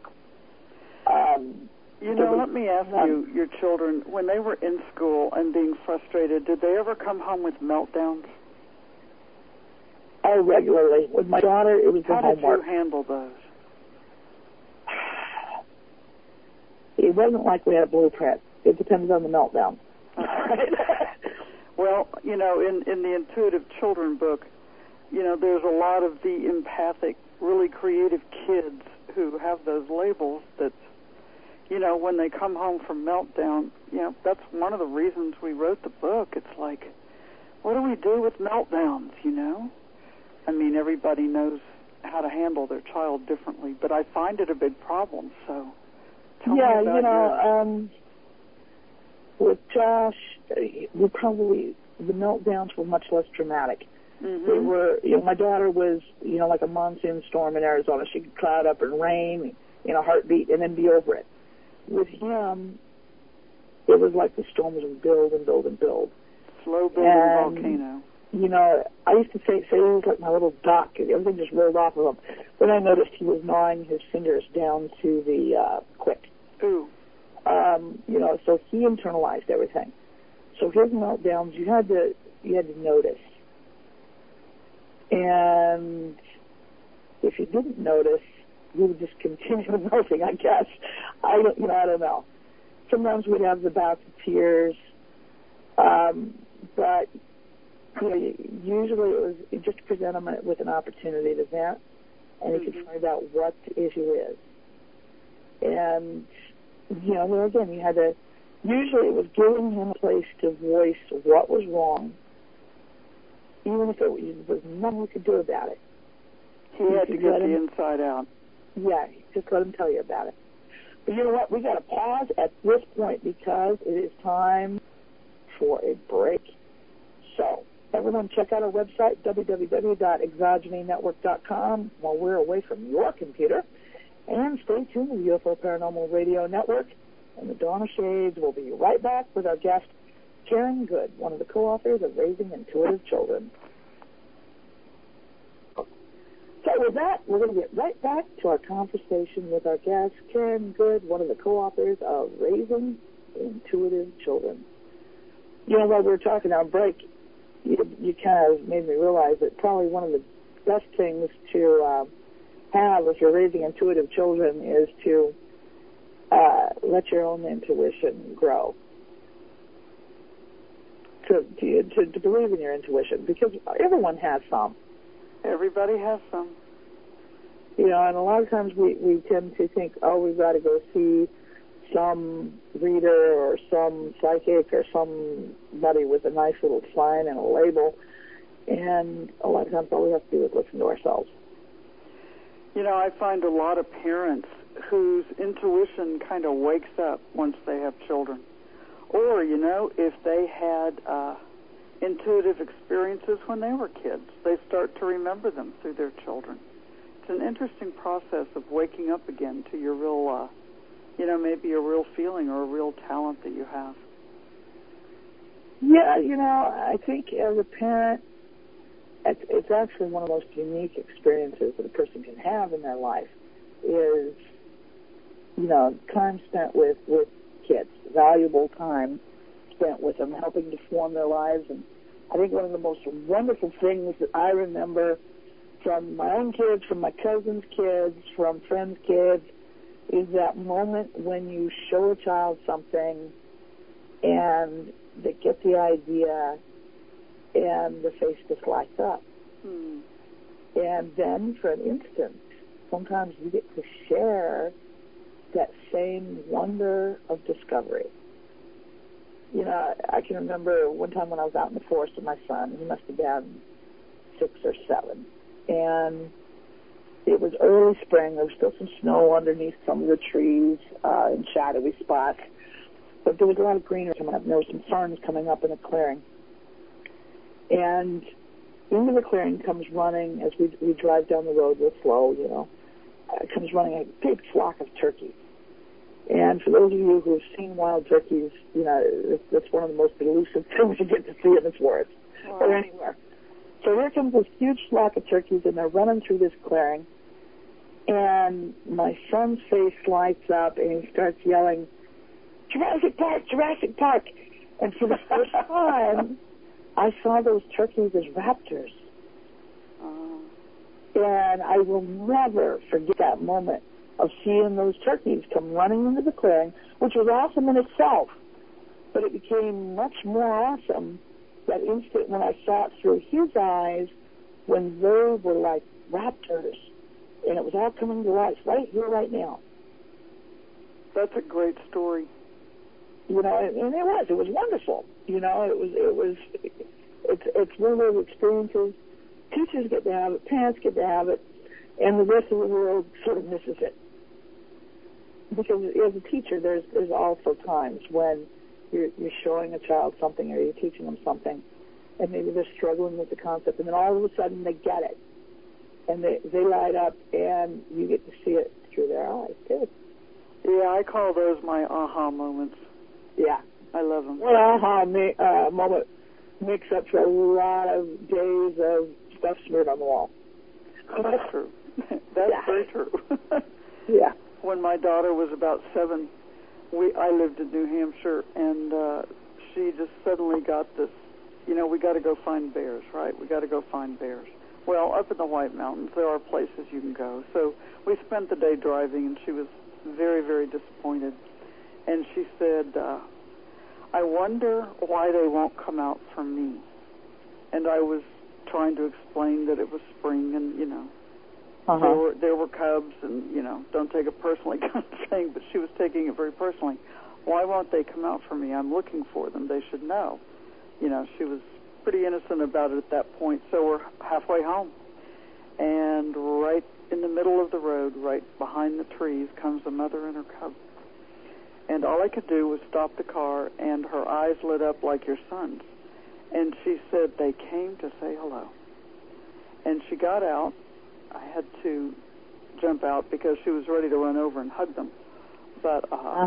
You know, let me ask you, your children, when they were in school and being frustrated, did they ever come home with meltdowns? Oh, regularly. With my daughter, it was the homework. How did you handle those? It wasn't like we had a blueprint. It depends on the meltdown. Well, you know, in the Intuitive Children book, you know, there's a lot of the empathic, really creative kids who have those labels that, you know, when they come home from meltdown, you know, that's one of the reasons we wrote the book. It's like, what do we do with meltdowns, you know? I mean, everybody knows how to handle their child differently, but I find it a big problem, so tell me about you know, with Josh, the meltdowns were much less dramatic. Mm-hmm. They were, you know, my daughter was, you know, like a monsoon storm in Arizona. She could cloud up and rain in a heartbeat and then be over it. With him, it was like the storms would build and build and build. Slow building volcano. You know, I used to say he was like my little duck. Everything just rolled off of him. Then I noticed he was gnawing his fingers down to the quick. Ooh. You know, so he internalized everything. So his meltdowns, you had to notice. And if you didn't notice, you would just continue melting, I guess. I don't know. Sometimes we'd have the bouts of tears, but you know, usually it just present him with an opportunity to vent, and he could find out what the issue is. And you know, there again, you had to. Usually, it was giving him a place to voice what was wrong, even if there was nothing we could do about it. He had to get the inside out. Yeah, just let him tell you about it. But you know what? We got to pause at this point because it is time for a break. So, everyone, check out our website, www.exogenynetwork.com, while we're away from your computer. And stay tuned to the UFO Paranormal Radio Network. And the Dawn of Shades will be right back with our guest, Karen Good, one of the co-authors of Raising Intuitive Children. So with that, we're going to get right back to our conversation with our guest, Karen Good, one of the co-authors of Raising Intuitive Children. You know, while we were talking on break, you kind of made me realize that probably one of the best things to have if you're raising intuitive children is to let your own intuition grow. To believe in your intuition, because everyone has some. Everybody has some. You know, and a lot of times we tend to think, oh, we've got to go see some reader or some psychic or somebody with a nice little sign and a label. And a lot of times all we have to do is listen to ourselves. You know, I find a lot of parents whose intuition kind of wakes up once they have children. Or, you know, if they had intuitive experiences when they were kids, they start to remember them through their children. It's an interesting process of waking up again to your real, you know, maybe a real feeling or a real talent that you have. Yeah, you know, I think as a parent, it's actually one of the most unique experiences that a person can have in their life is, you know, time spent with kids, valuable time spent with them, helping to form their lives. And I think one of the most wonderful things that I remember from my own kids, from my cousins' kids, from friends' kids, is that moment when you show a child something and they get the idea and the face just lights up. And then for an instant, sometimes you get to share that same wonder of discovery. You know, I can remember one time when I was out in the forest with my son. He must have been 6 or 7. And it was early spring. There was still some snow underneath some of the trees in shadowy spots. But there was a lot of greenery coming up, and there were some ferns coming up in the clearing. And into the clearing comes running, as we drive down the road real slow, you know, comes running a big flock of turkeys. And for those of you who have seen wild turkeys, you know, it's one of the most elusive things you get to see in the forest or anywhere. So here comes this huge flock of turkeys, and they're running through this clearing. And my son's face lights up, and he starts yelling, "Jurassic Park, Jurassic Park!" And for the first time, I saw those turkeys as raptors. And I will never forget that moment of seeing those turkeys come running into the clearing, which was awesome in itself. But it became much more awesome that instant when I saw it through his eyes, when they were like raptors, and it was all coming to life right here, right now. That's a great story. You know, and it was wonderful. You know, it's one of those experiences. Teachers get to have it, parents get to have it, and the rest of the world sort of misses it. Because as a teacher, there's also times when you're showing a child something or you're teaching them something, and maybe they're struggling with the concept, and then all of a sudden they get it, and they light up, and you get to see it through their eyes too. Yeah, I call those my aha moments. Yeah, I love them. Well, aha moment makes up for a lot of days of stuff smeared on the wall. That's true. That's very true. Yeah. When my daughter was about 7, I lived in New Hampshire, and she just suddenly got this, you know, we got to go find bears, right? We got to go find bears. Well, up in the White Mountains, there are places you can go. So we spent the day driving, and she was very, very disappointed. And she said, I wonder why they won't come out for me. And I was trying to explain that it was spring, and, you know, there were cubs, and, you know, don't take it personally kind of thing, but she was taking it very personally. Why won't they come out for me? I'm looking for them. They should know. You know, she was pretty innocent about it at that point. So we're halfway home. And right in the middle of the road, right behind the trees, comes a mother and her cub. And all I could do was stop the car, and her eyes lit up like your son's. And she said, they came to say hello. And she got out. I had to jump out because she was ready to run over and hug them. But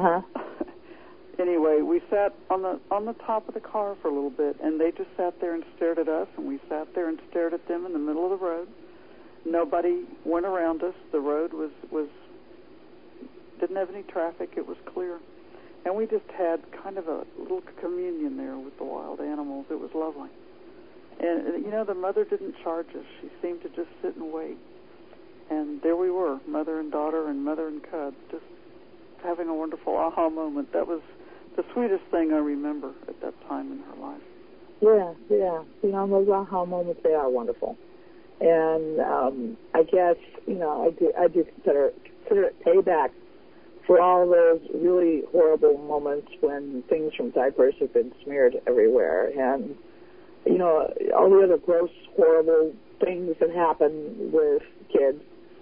anyway, we sat on the top of the car for a little bit, and they just sat there and stared at us, and we sat there and stared at them in the middle of the road. Nobody went around us. The road was didn't have any traffic. It was clear. And we just had kind of a little communion there with the wild animals. It was lovely. And, you know, the mother didn't charge us. She seemed to just sit and wait. And there we were, mother and daughter and mother and cub, just having a wonderful aha moment. That was the sweetest thing I remember at that time in her life. Yeah. You know, those aha moments, they are wonderful. And I guess, you know, I do consider it payback for all those really horrible moments when things from diapers have been smeared everywhere, and, you know, all the other gross, horrible things that happen with kids.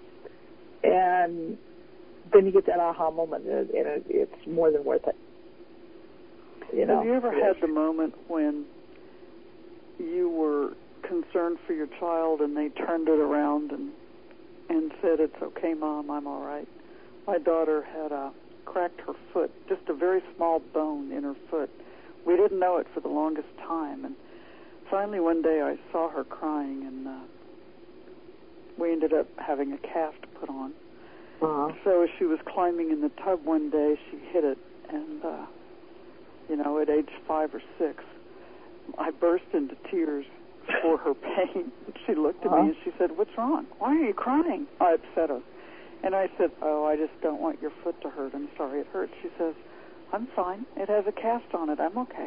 And then you get that aha moment, and it's more than worth it. You know? Have you ever had the moment when you were concerned for your child and they turned it around and said, "It's okay, Mom, I'm all right"? My daughter had cracked her foot, just a very small bone in her foot. We didn't know it for the longest time, and finally one day I saw her crying, and we ended up having a cast put on. So as she was climbing in the tub one day, she hit it, and, you know, at age 5 or 6, I burst into tears for her pain. She looked at me and she said, "What's wrong? Why are you crying?" I upset her. And I said, oh, I just don't want your foot to hurt. I'm sorry it hurts. She says, I'm fine. It has a cast on it. I'm okay.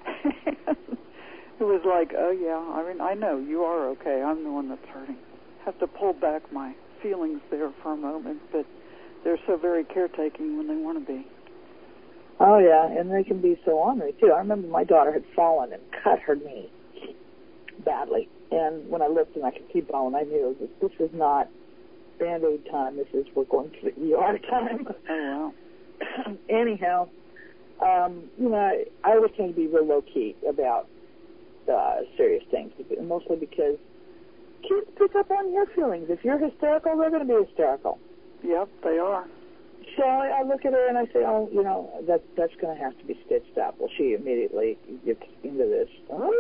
It was like, oh, yeah, I mean, I know you are okay. I'm the one that's hurting. Have to pull back my feelings there for a moment, but they're so very caretaking when they want to be. Oh, yeah, and they can be so ornery, too. I remember my daughter had fallen and cut her knee badly. And when I lifted and I could see bone, I knew this is not Band-Aid time. This is, we're going to the ER time. Oh, wow. Anyhow, you know, I always tend to be real low-key about serious things, mostly because kids pick up on your feelings. If you're hysterical, they're going to be hysterical. Yep, they are. So I look at her and I say, oh, you know, that's going to have to be stitched up. Well, she immediately gets into this.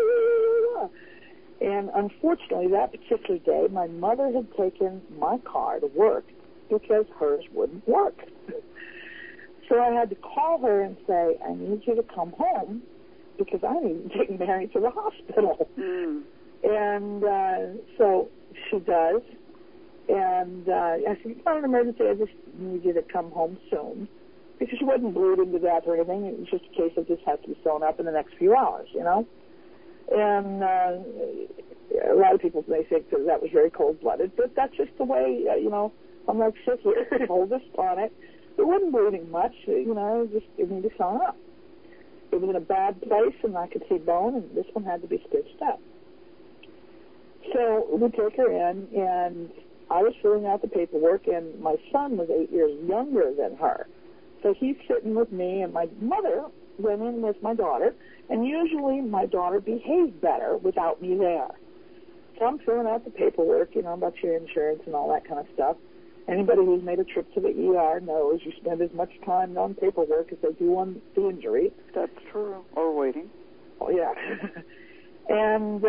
And unfortunately, that particular day, my mother had taken my car to work because hers wouldn't work. So I had to call her and say, I need you to come home because I need to take Mary to the hospital. Mm. And so she does. And I said, it's not an emergency. I just need you to come home soon. Because she wasn't bleeding to death or anything. It was just a case of this has to be sewn up in the next few hours, you know. And a lot of people may think that was very cold-blooded, but that's just the way, you know, I'm like, sit here and hold this on it. It wasn't bleeding much, you know, it needed sewn up. It was in a bad place, and I could see bone, and this one had to be stitched up. So we take her in, and I was filling out the paperwork, and my son was 8 years younger than her. So he's sitting with me, and my mother went in with my daughter, and usually my daughter behaved better without me there. So I'm filling out the paperwork, you know, about your insurance and all that kind of stuff. Anybody who's made a trip to the ER knows you spend as much time on paperwork as they do on the injury. That's true. Or waiting. Oh, yeah. And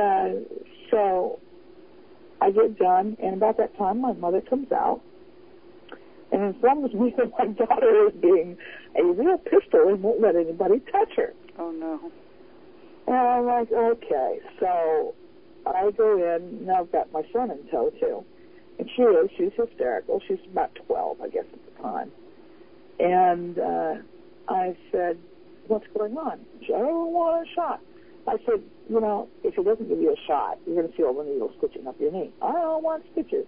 so I get done, and about that time my mother comes out and informs me that my daughter is being a real pistol and won't let anybody touch her. Oh, no. And I'm like, okay. So I go in, now I've got my son in tow, too. And she's hysterical. She's about 12, I guess, at the time. And I said, what's going on? She said, I don't want a shot. I said, you know, if it doesn't give you a shot, you're going to feel the needle stitching up your knee. I don't want stitches.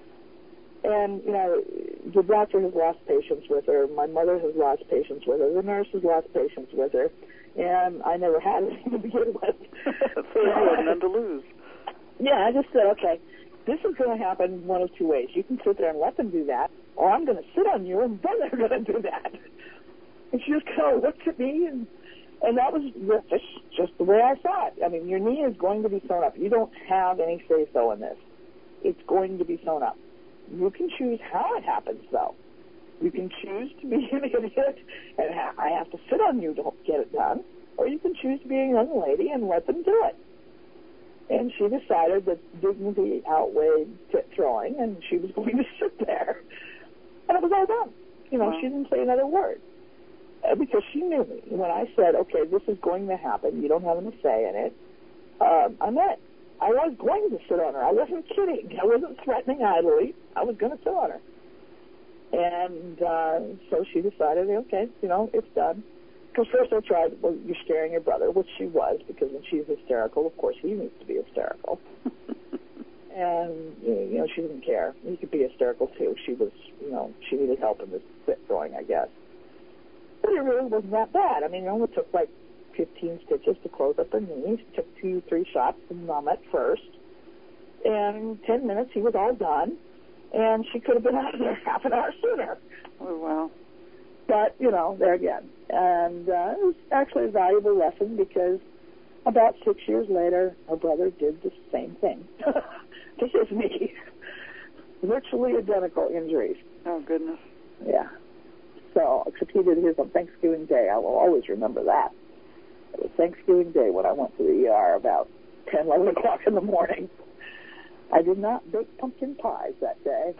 And, you know, the doctor has lost patience with her. My mother has lost patience with her. The nurse has lost patience with her. And I never had it to begin with. So you had none to lose. Yeah, I just said, okay, this is going to happen one of two ways. You can sit there and let them do that, or I'm going to sit on you and then they're going to do that. And she just kind of looked at me, and that was just the way I saw it. I mean, your knee is going to be sewn up. You don't have any say-so in this. It's going to be sewn up. You can choose how it happens, though. You can choose to be an idiot, and I have to sit on you to get it done, or you can choose to be a young lady and let them do it. And she decided that dignity outweighed tit-throwing, and she was going to sit there. And it was all done. You know, She didn't say another word. Because she knew me. When I said, okay, this is going to happen, you don't have any say in it, I meant I was going to sit on her. I wasn't kidding. I wasn't threatening idly. I was going to sit on her. And so she decided, okay, you know, it's done. Because first I tried, well, you're scaring your brother, which she was, because when she's hysterical, of course, he needs to be hysterical. And, you know, she didn't care. He could be hysterical, too. She was, you know, she needed help in this fit throwing, I guess. But it really wasn't that bad. I mean, it only took like 15 stitches to close up her knee. It took 2-3 shots to numb it first. And in 10 minutes, he was all done. And she could have been out of there half an hour sooner. Oh, wow. But, you know, there again. And it was actually a valuable lesson because about 6 years later, her brother did the same thing to his knee. Virtually identical injuries. Oh, goodness. Yeah. So, except he did his on Thanksgiving Day. I will always remember that. It was Thanksgiving Day when I went to the ER about 10, 11 o'clock in the morning. I did not bake pumpkin pies that day.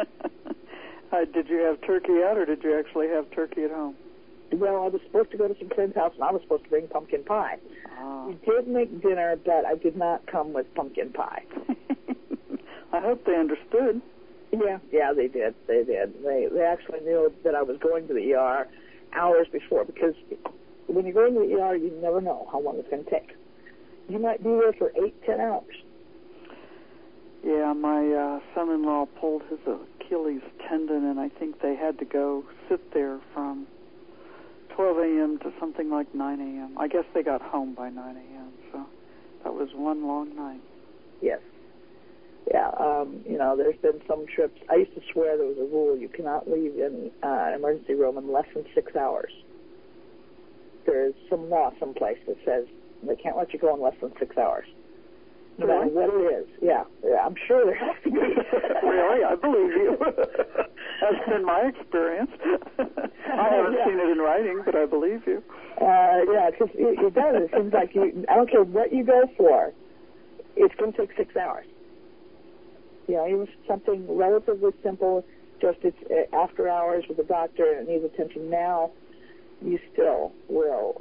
Did you have turkey out, or did you actually have turkey at home? Well, I was supposed to go to some friend's house, and I was supposed to bring pumpkin pie. Oh. We did make dinner, but I did not come with pumpkin pie. I hope they understood. Yeah, they did. They actually knew that I was going to the ER hours before, because when you go into the ER, you never know how long it's going to take. You might be there for 8-10 hours. Yeah, my son-in-law pulled his Achilles tendon, and I think they had to go sit there from 12 a.m. to something like 9 a.m. I guess they got home by 9 a.m., so that was one long night. Yes. Yeah, there's been some trips. I used to swear there was a rule: you cannot leave an emergency room in less than 6 hours. There's some law someplace that says they can't let you go in less than 6 hours. No matter what it is. Yeah, I'm sure there has to be. Really? I believe you. That's been my experience. I haven't seen it in writing, but I believe you. Yeah, because it does. It seems like I don't care what you go for, it's going to take 6 hours. Even something relatively simple, just it's after hours with the doctor and it needs attention now, you still will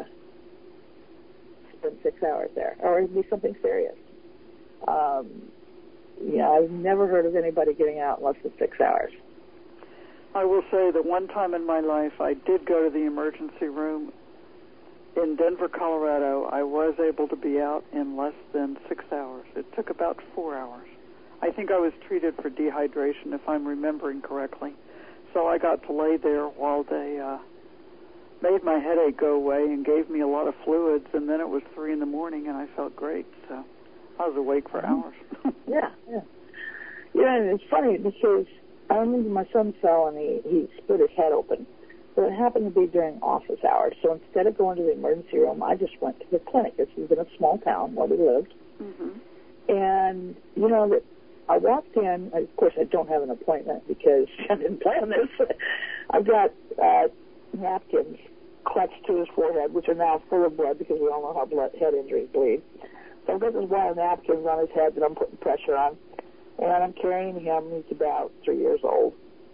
spend 6 hours there, or it'd be something serious. I've never heard of anybody getting out in less than 6 hours. I will say that one time in my life I did go to the emergency room in Denver, Colorado. I was able to be out in less than 6 hours. It took about 4 hours. I think I was treated for dehydration, if I'm remembering correctly. So I got to lay there while they made my headache go away and gave me a lot of fluids, and then it was 3 in the morning, and I felt great. So I was awake for hours. Yeah, and it's funny because I remember my son fell and he split his head open. But it happened to be during office hours. So instead of going to the emergency room, I just went to the clinic. This was in a small town where we lived. Mm-hmm. And, I walked in. Of course, I don't have an appointment because I didn't plan this. I've got napkins clutched to his forehead, which are now full of blood because we all know how head injuries bleed. So I've got this wire napkins on his head that I'm putting pressure on. And I'm carrying him. He's about 3 years old.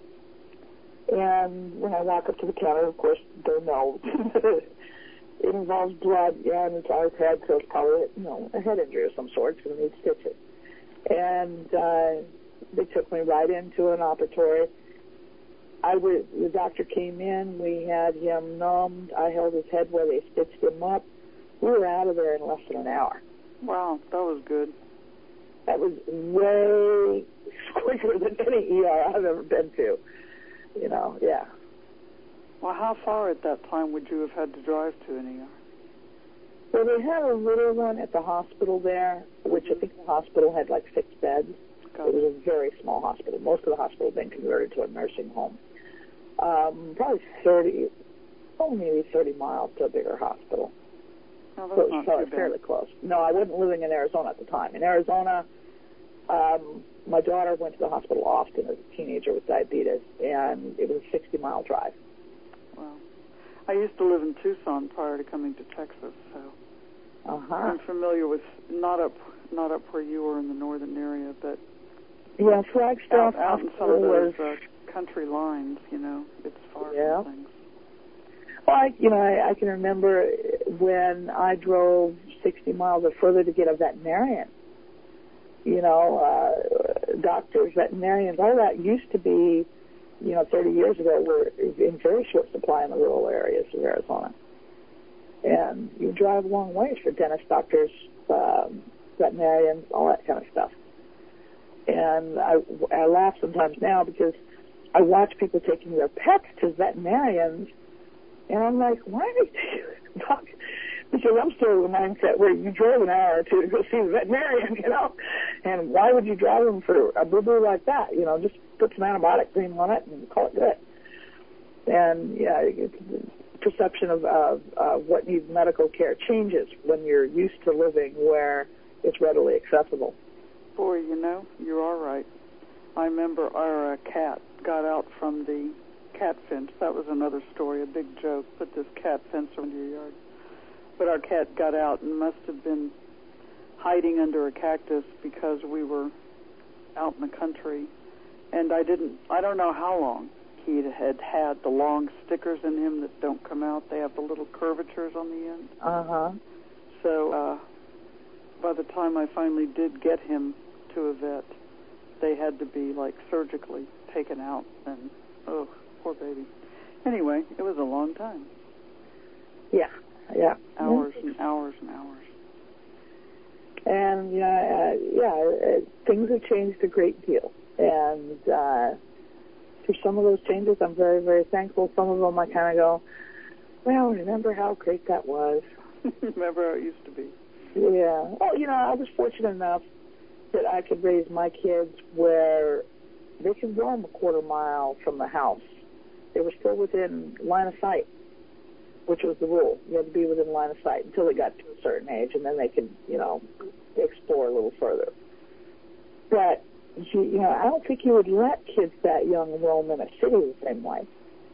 And when I walk up to the counter, of course, they know it involves blood and it's our head, so it's probably, a head injury of some sort. It's going to need stitches. And they took me right into an operatory. The doctor came in. We had him numbed. I held his head where they stitched him up. We were out of there in less than an hour. Wow, that was good. That was way quicker than any ER I've ever been to. Yeah. Well, how far at that time would you have had to drive to an ER? Well, they had a little one at the hospital there, which I think the hospital had like 6 beds. It was a very small hospital. Most of the hospital had been converted to a nursing home. Probably maybe 30 miles to a bigger hospital. No, that's not too bad. Fairly close. No, I wasn't living in Arizona at the time. In Arizona, my daughter went to the hospital often as a teenager with diabetes, and it was a 60-mile drive. Wow. I used to live in Tucson prior to coming to Texas, so I'm familiar with not up where you were in the northern area, but Flagstaff out in some of those country lines. It's far from things. Well, I can remember when I drove 60 miles or further to get a veterinarian. Doctors, veterinarians, all that used to be, 30 years ago, were in very short supply in the rural areas of Arizona. And you drive a long ways for dentists, doctors, veterinarians, all that kind of stuff. And I laugh sometimes now because I watch people taking their pets to veterinarians, and I'm like, why are they doc? Because I'm still in the mindset where you drove an hour or two to go see the veterinarian, and why would you drive them for a boo-boo like that? Just put some antibiotic cream on it and call it good. And, it's the perception of what needs medical care changes when you're used to living where it's readily accessible. Boy, you are right. I remember our cat got out from the cat fence. That was another story, a big joke, put this cat fence around your yard. But our cat got out and must have been hiding under a cactus because we were out in the country. And I don't know how long he had the long stickers in him that don't come out. They have the little curvatures on the end. So by the time I finally did get him to a vet, they had to be like surgically taken out, and oh, poor baby. Anyway, it was a long time. Yeah. Hours and hours and hours. And things have changed a great deal. And for some of those changes, I'm very, very thankful. Some of them I kind of go, well, remember how great that was. Remember how it used to be. Yeah. Well, I was fortunate enough that I could raise my kids where they could roam a quarter mile from the house. They were still within line of sight, which was the rule. You had to be within line of sight until they got to a certain age, and then they could, explore a little further. But, I don't think you would let kids that young roam in a city the same way.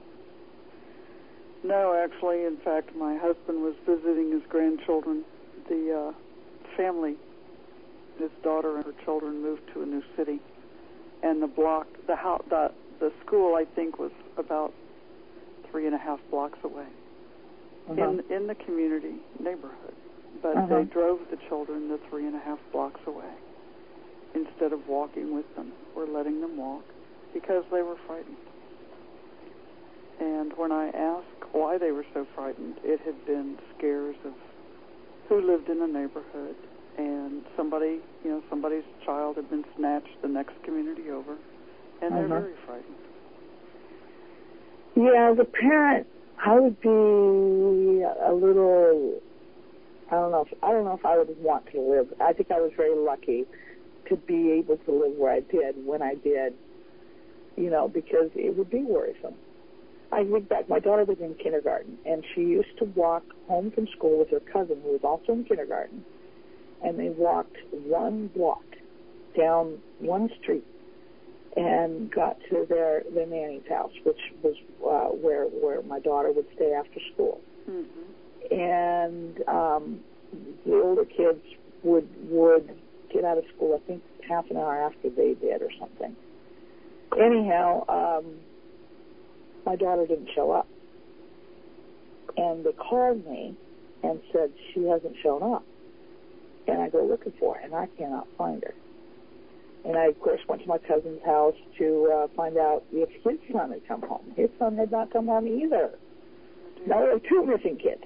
No, actually, in fact, my husband was visiting his grandchildren. The family, his daughter and her children, moved to a new city, and the school, I think, was about 3.5 blocks away in the community neighborhood. But they drove the children the 3.5 blocks away instead of walking with them or letting them walk because they were frightened. And when I asked why they were so frightened, it had been scares of who lived in the neighborhood, and somebody's child had been snatched the next community over, and they're very frightened. Yeah, as a parent, I would be a little. I don't know if I would want to live. I think I was very lucky to be able to live where I did when I did. Because it would be worrisome. I think back, my daughter was in kindergarten, and she used to walk home from school with her cousin, who was also in kindergarten, and they walked 1 block down one street and got to their nanny's house, which was where my daughter would stay after school. Mm-hmm. And the older kids would get out of school, I think, half an hour after they did or something. Anyhow, my daughter didn't show up. And they called me and said she hasn't shown up. And I go looking for her, and I cannot find her. And I, of course, went to my cousin's house to find out if his son had come home. His son had not come home either. Now there were 2 missing kids.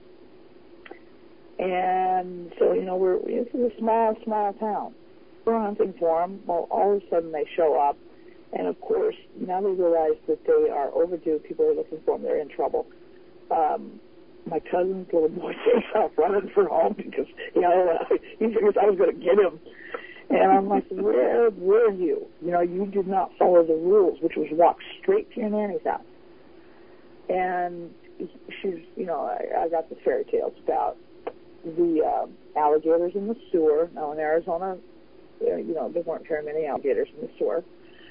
And so, this is a small, small town. We're hunting for them. Well, all of a sudden they show up. And, of course, now they realize that they are overdue. People are looking for them. They're in trouble. My cousin's little boy takes off running for home because, he figures I was going to get him. And I'm like, where were you? You did not follow the rules, which was walk straight to your nanny's house. And she's, I got the fairy tales about the alligators in the sewer. Now, in Arizona, there weren't very many alligators in the sewer.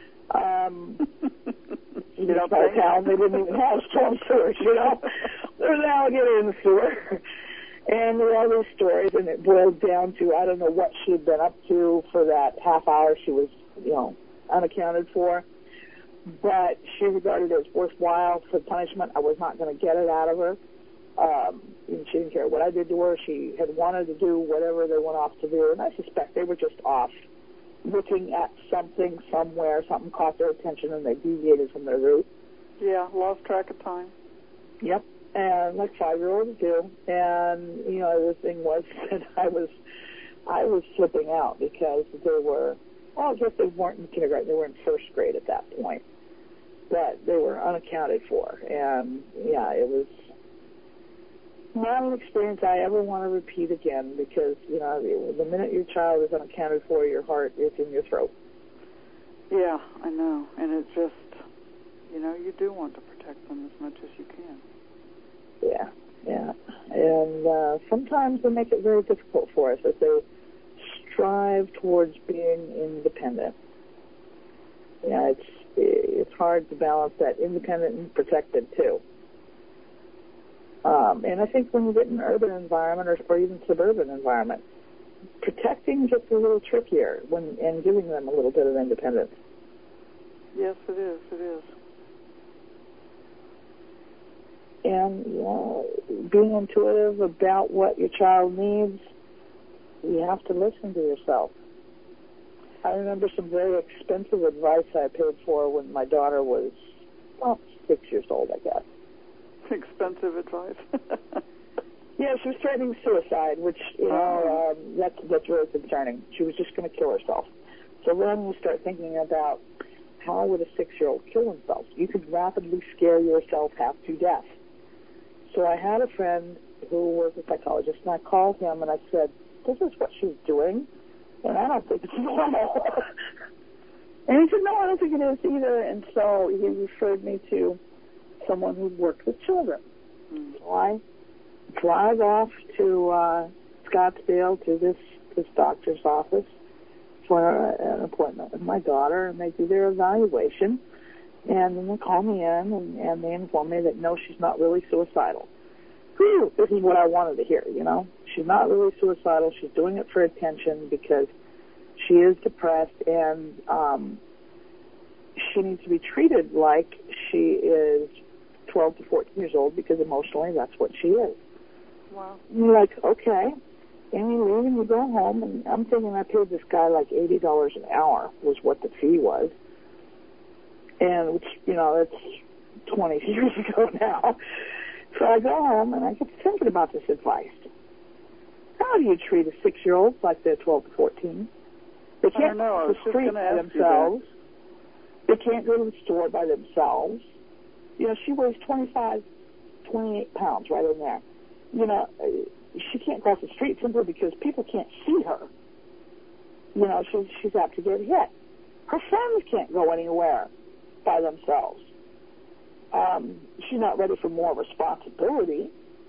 By town, they didn't even have storm sewers, There's an alligator in the sewer. And there were all those stories, and it boiled down to, I don't know what she had been up to for that half hour she was, unaccounted for. But she regarded it as worthwhile for punishment. I was not going to get it out of her. She didn't care what I did to her. She had wanted to do whatever they went off to do, and I suspect they were just off looking at something somewhere. Something caught their attention, and they deviated from their route. Yeah, lost track of time. Yep. And like 5-year-olds do. And, the thing was that I was flipping out because they were, I guess they weren't in kindergarten. They were in first grade at that point. But they were unaccounted for. And, yeah, it was not an experience I ever want to repeat again because, the minute your child is unaccounted for, your heart is in your throat. Yeah, I know. And it just, you do want to protect them as much as you can. Yeah. And sometimes they make it very difficult for us as they strive towards being independent. Yeah, it's hard to balance that independent and protected, too. And I think when you get in an urban environment or even suburban environment, protecting gets a little trickier and giving them a little bit of independence. Yes, it is. It is. And being intuitive about what your child needs, you have to listen to yourself. I remember some very expensive advice I paid for when my daughter was, 6 years old, I guess. Expensive advice. Yeah, she was threatening suicide, which, that's really concerning. She was just going to kill herself. So then you start thinking about how would a 6-year-old kill himself? You could rapidly scare yourself half to death. So I had a friend who was a psychologist, and I called him and I said, this is what she's doing, and I don't think it's normal. And he said, no, I don't think it is either. And so he referred me to someone who worked with children. So I drive off to Scottsdale to this doctor's office for an appointment with my daughter, and they do their evaluation. And then they call me in, and they inform me that, no, she's not really suicidal. Whew, this is what I wanted to hear, She's not really suicidal. She's doing it for attention because she is depressed, and she needs to be treated like she is 12 to 14 years old because emotionally that's what she is. Wow. And you're like, okay. And you leave and you go home, and I'm thinking I paid this guy like $80 an hour was what the fee was. And, which, that's 20 years ago now. So I go home and I get thinking about this advice. How do you treat a 6-year-old like they're 12 to 14? They can't go to the street by themselves. They can't go to the store by themselves. She weighs 25, 28 pounds right in there. She can't cross the street simply because people can't see her. She's apt to get hit. Her friends can't go anywhere by themselves. She's not ready for more responsibility.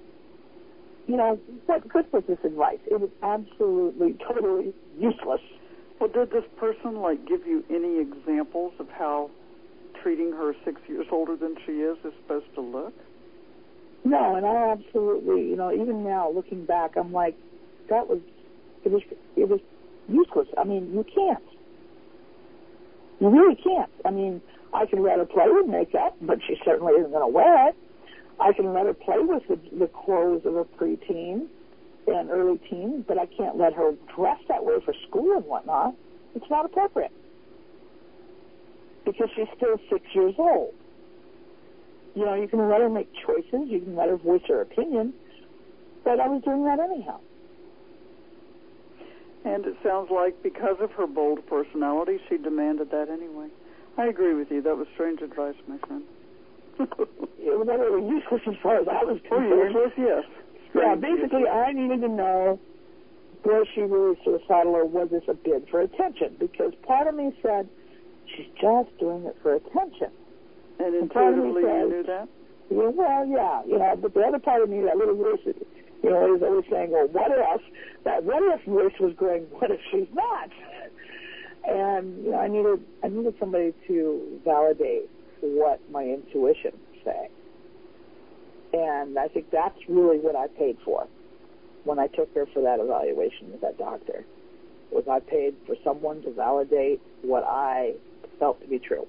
What good was this advice? It was absolutely, totally useless. Well, did this person, give you any examples of how treating her 6 years older than she is supposed to look? No, and I absolutely, even now, looking back, I'm like, it was useless. I mean, you can't. You really can't. I mean, I can let her play with makeup, but she certainly isn't going to wear it. I can let her play with the clothes of a preteen and early teen, but I can't let her dress that way for school and whatnot. It's not appropriate because she's still 6 years old. You can let her make choices. You can let her voice her opinion, but I was doing that anyhow. And it sounds like because of her bold personality, she demanded that anyway. I agree with you. That was strange advice, my friend. It was utterly useless as far as I was concerned. Useless, yes. Yeah, basically, I needed to know, was she really suicidal or was this a bid for attention? Because part of me said, she's just doing it for attention. And intuitively you knew that? Yeah, well, yeah, but the other part of me, that little voice, is always saying, well, what if? That what if voice was going, what if she's not? And, I needed somebody to validate what my intuition say. And I think that's really what I paid for when I took her for that evaluation with that doctor, was I paid for someone to validate what I felt to be true.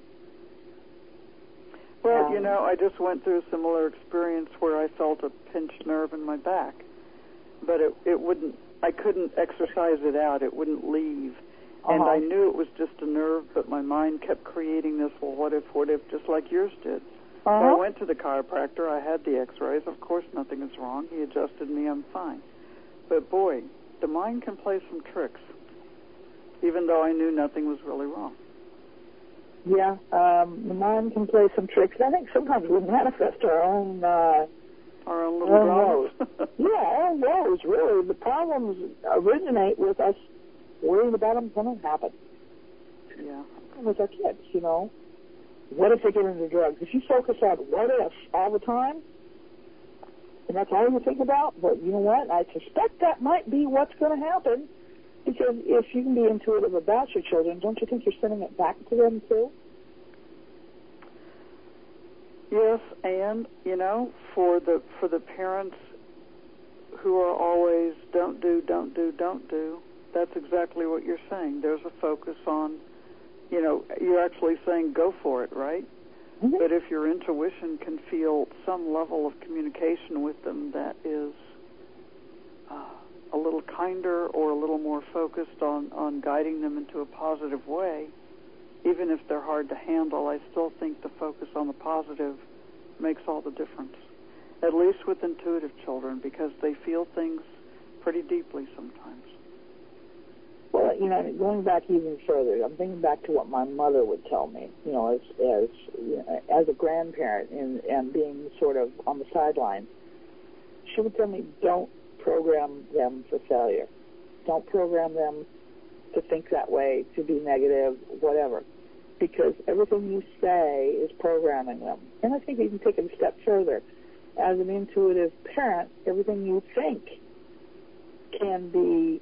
Well, I just went through a similar experience where I felt a pinched nerve in my back, but I couldn't exercise it out. It wouldn't leave. And I knew it was just a nerve, but my mind kept creating this, well, what if, just like yours did. So I went to the chiropractor. I had the x-rays. Of course, nothing is wrong. He adjusted me. I'm fine. But, boy, the mind can play some tricks, even though I knew nothing was really wrong. Yeah, the mind can play some tricks. I think sometimes we manifest our own little dramas. Yeah, our own woes, really. The problems originate with us worrying about them when it happens. Yeah. With our kids, What if they get into drugs? If you focus on what if all the time, and that's all you think about, but you know what? I suspect that might be what's going to happen. Because if you can be intuitive about your children, don't you think you're sending it back to them too? Yes, and for the parents who are always don't do, that's exactly what you're saying. There's a focus on, you're actually saying go for it, right? Mm-hmm. But if your intuition can feel some level of communication with them that is a little kinder kinder or a little more focused on guiding them into a positive way, even if they're hard to handle, I still think the focus on the positive makes all the difference, at least with intuitive children, because they feel things pretty deeply sometimes. Well, going back even further, I'm thinking back to what my mother would tell me, as a grandparent and being sort of on the sidelines. She would tell me, don't program them for failure. Don't program them to think that way, to be negative, whatever. Because everything you say is programming them. And I think you can take it a step further. As an intuitive parent, everything you think can be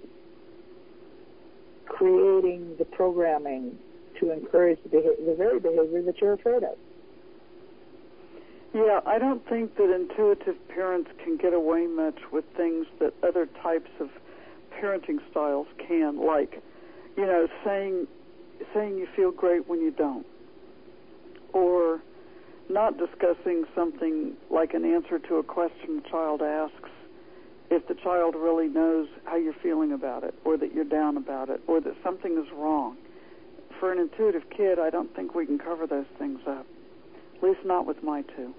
creating the programming to encourage the very behavior that you're afraid of. Yeah, I don't think that intuitive parents can get away much with things that other types of parenting styles can, like, saying you feel great when you don't, or not discussing something like an answer to a question the child asks if the child really knows how you're feeling about it, or that you're down about it, or that something is wrong. For an intuitive kid, I don't think we can cover those things up, at least not with my two.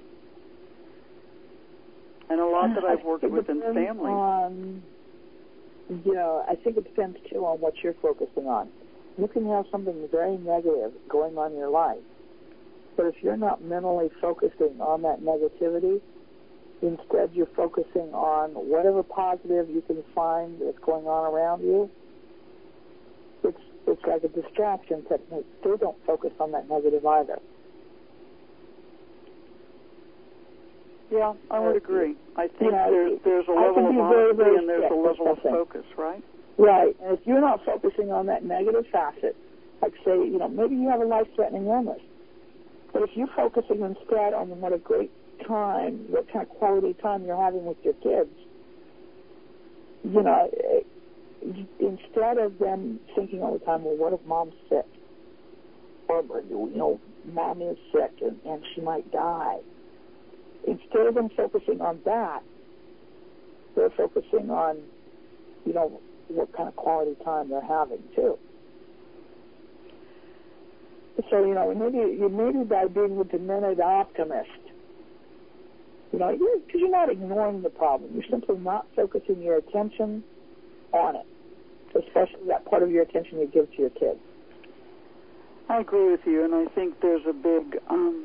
And a lot that I've worked with in families. I think it depends, too, on what you're focusing on. You can have something very negative going on in your life, but if you're not mentally focusing on that negativity, instead you're focusing on whatever positive you can find that's going on around you, it's like a distraction technique. They don't focus on that negative either. Yeah, I would agree. I think there's a level of honesty and there's a level of focus, right? Right. And if you're not focusing on that negative facet, like say, maybe you have a life-threatening illness, but if you're focusing instead on what a great time, what kind of quality time you're having with your kids, instead of them thinking all the time, well, what if mom's sick? Or, mom is sick and she might die. Instead of them focusing on that, they're focusing on, what kind of quality time they're having, too. So, maybe by being the demented optimist, because you're not ignoring the problem. You're simply not focusing your attention on it, especially that part of your attention you give to your kids. I agree with you, and I think there's a big...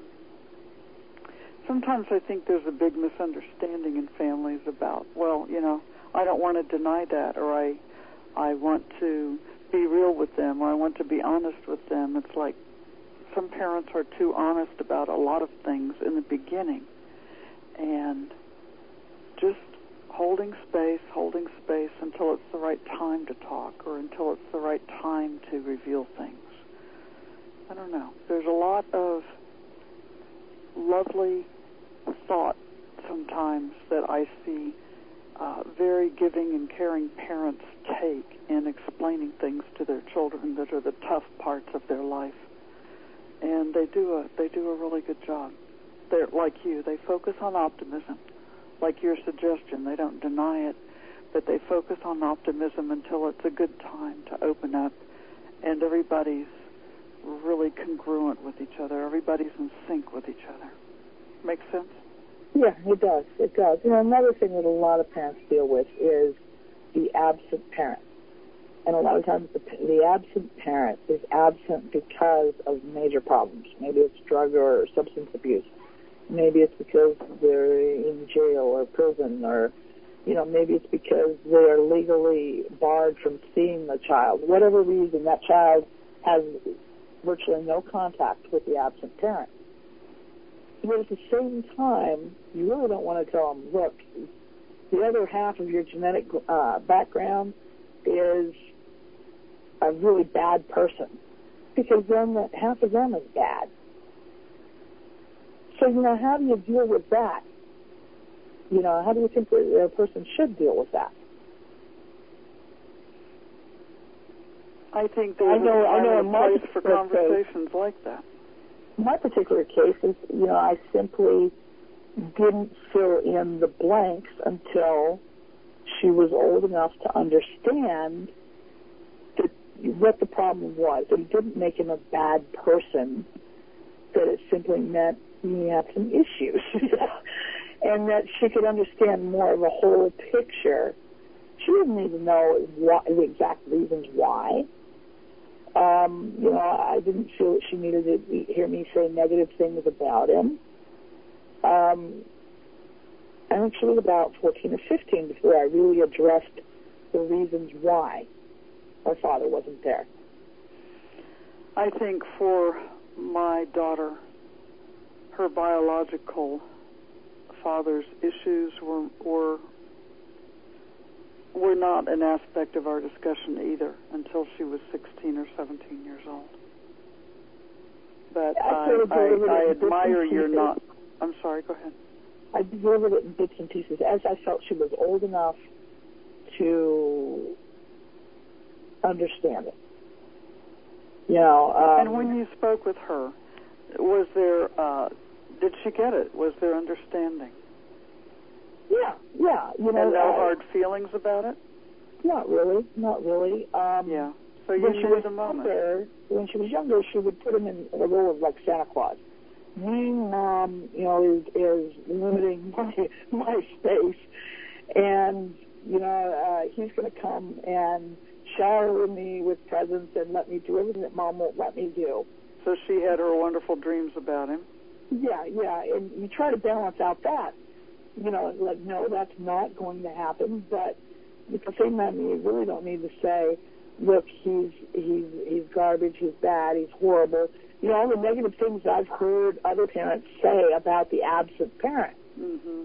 Sometimes I think there's a big misunderstanding in families about, I don't want to deny that, or I want to be real with them, or I want to be honest with them. It's like some parents are too honest about a lot of things in the beginning, and just holding space until it's the right time to talk, or until it's the right time to reveal things. I don't know. There's a lot of lovely thought sometimes that I see very giving and caring parents take in explaining things to their children that are the tough parts of their life, and they do a really good job. They're like you. They focus on optimism, like your suggestion. They don't deny it, but they focus on optimism until it's a good time to open up, and everybody's really congruent with each other. Everybody's in sync with each other. Make sense? Yeah, it does. It does. Another thing that a lot of parents deal with is the absent parent. And a lot of times the absent parent is absent because of major problems. Maybe it's drug or substance abuse. Maybe it's because they're in jail or prison, or, maybe it's because they're legally barred from seeing the child. Whatever reason, that child has virtually no contact with the absent parent. But at the same time, you really don't want to tell them, look, the other half of your genetic background is a really bad person, because then half of them is bad. So, how do you deal with that? How do you think a person should deal with that? I think there's a place for conversations like that. My particular case is, I simply didn't fill in the blanks until she was old enough to understand that what the problem was. That it didn't make him a bad person, that it simply meant he had some issues. And that she could understand more of a whole picture. She didn't even know the exact reasons why. I didn't feel that she needed to hear me say negative things about him. I think she was about 14 or 15 before I really addressed the reasons why her father wasn't there. I think for my daughter, her biological father's issues were not an aspect of our discussion either until she was 16 or 17 years old. But I admire your not... I'm sorry, go ahead. I delivered it in bits and pieces as I felt she was old enough to understand it. And when you spoke with her, was there... did she get it? Was there understanding? Yeah. And no hard feelings about it? Not really. Yeah. So you knew the moment. When she was younger, she would put him in the role of like Santa Claus. Mean mom, is limiting my space, and he's going to come and shower me with presents and let me do everything that mom won't let me do. So she had her wonderful dreams about him. Yeah, and you try to balance out that. Like, no, that's not going to happen, but at the same time, you really don't need to say, look, he's garbage, he's bad, he's horrible. All the negative things I've heard other parents say about the absent parent. Mm-hmm.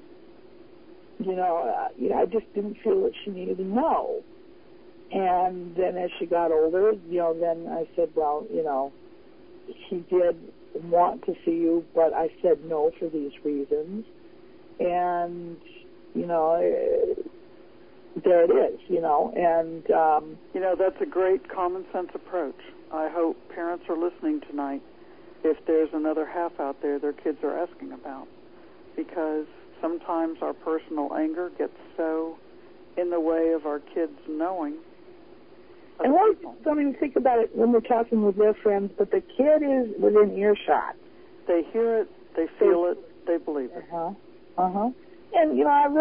I just didn't feel that she needed to know. And then as she got older, then I said, well, he did want to see you, but I said no for these reasons. And, there it is, and... that's a great common sense approach. I hope parents are listening tonight if there's another half out there their kids are asking about. Because sometimes our personal anger gets so in the way of our kids knowing. And I mean, think about it when they're talking with their friends, but the kid is within earshot. They hear it, they feel it, they believe it. And,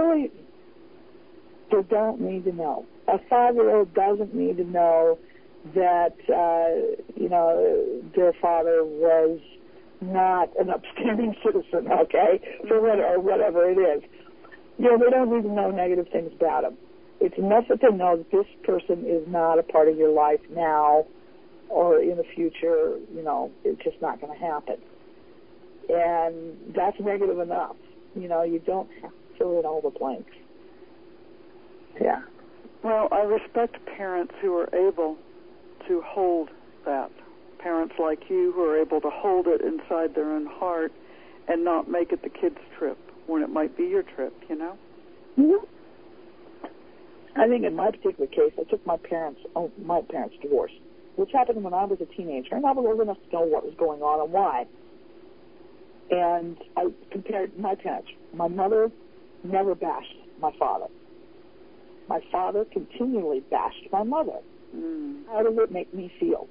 they don't need to know. A 5-year-old doesn't need to know that, their father was not an upstanding citizen, okay, or whatever it is. They don't need to know negative things about him. It's enough that they know that this person is not a part of your life now or in the future. It's just not going to happen. And that's negative enough. You don't have to fill in all the blanks. Yeah. Well, I respect parents who are able to hold that. Parents like you who are able to hold it inside their own heart and not make it the kid's trip when it might be your trip, Mm-hmm. I think in my particular case, I took my parents' divorce, which happened when I was a teenager, and I was old enough to know what was going on and why. And I compared my parents. My mother never bashed my father. My father continually bashed my mother. How does it make me feel?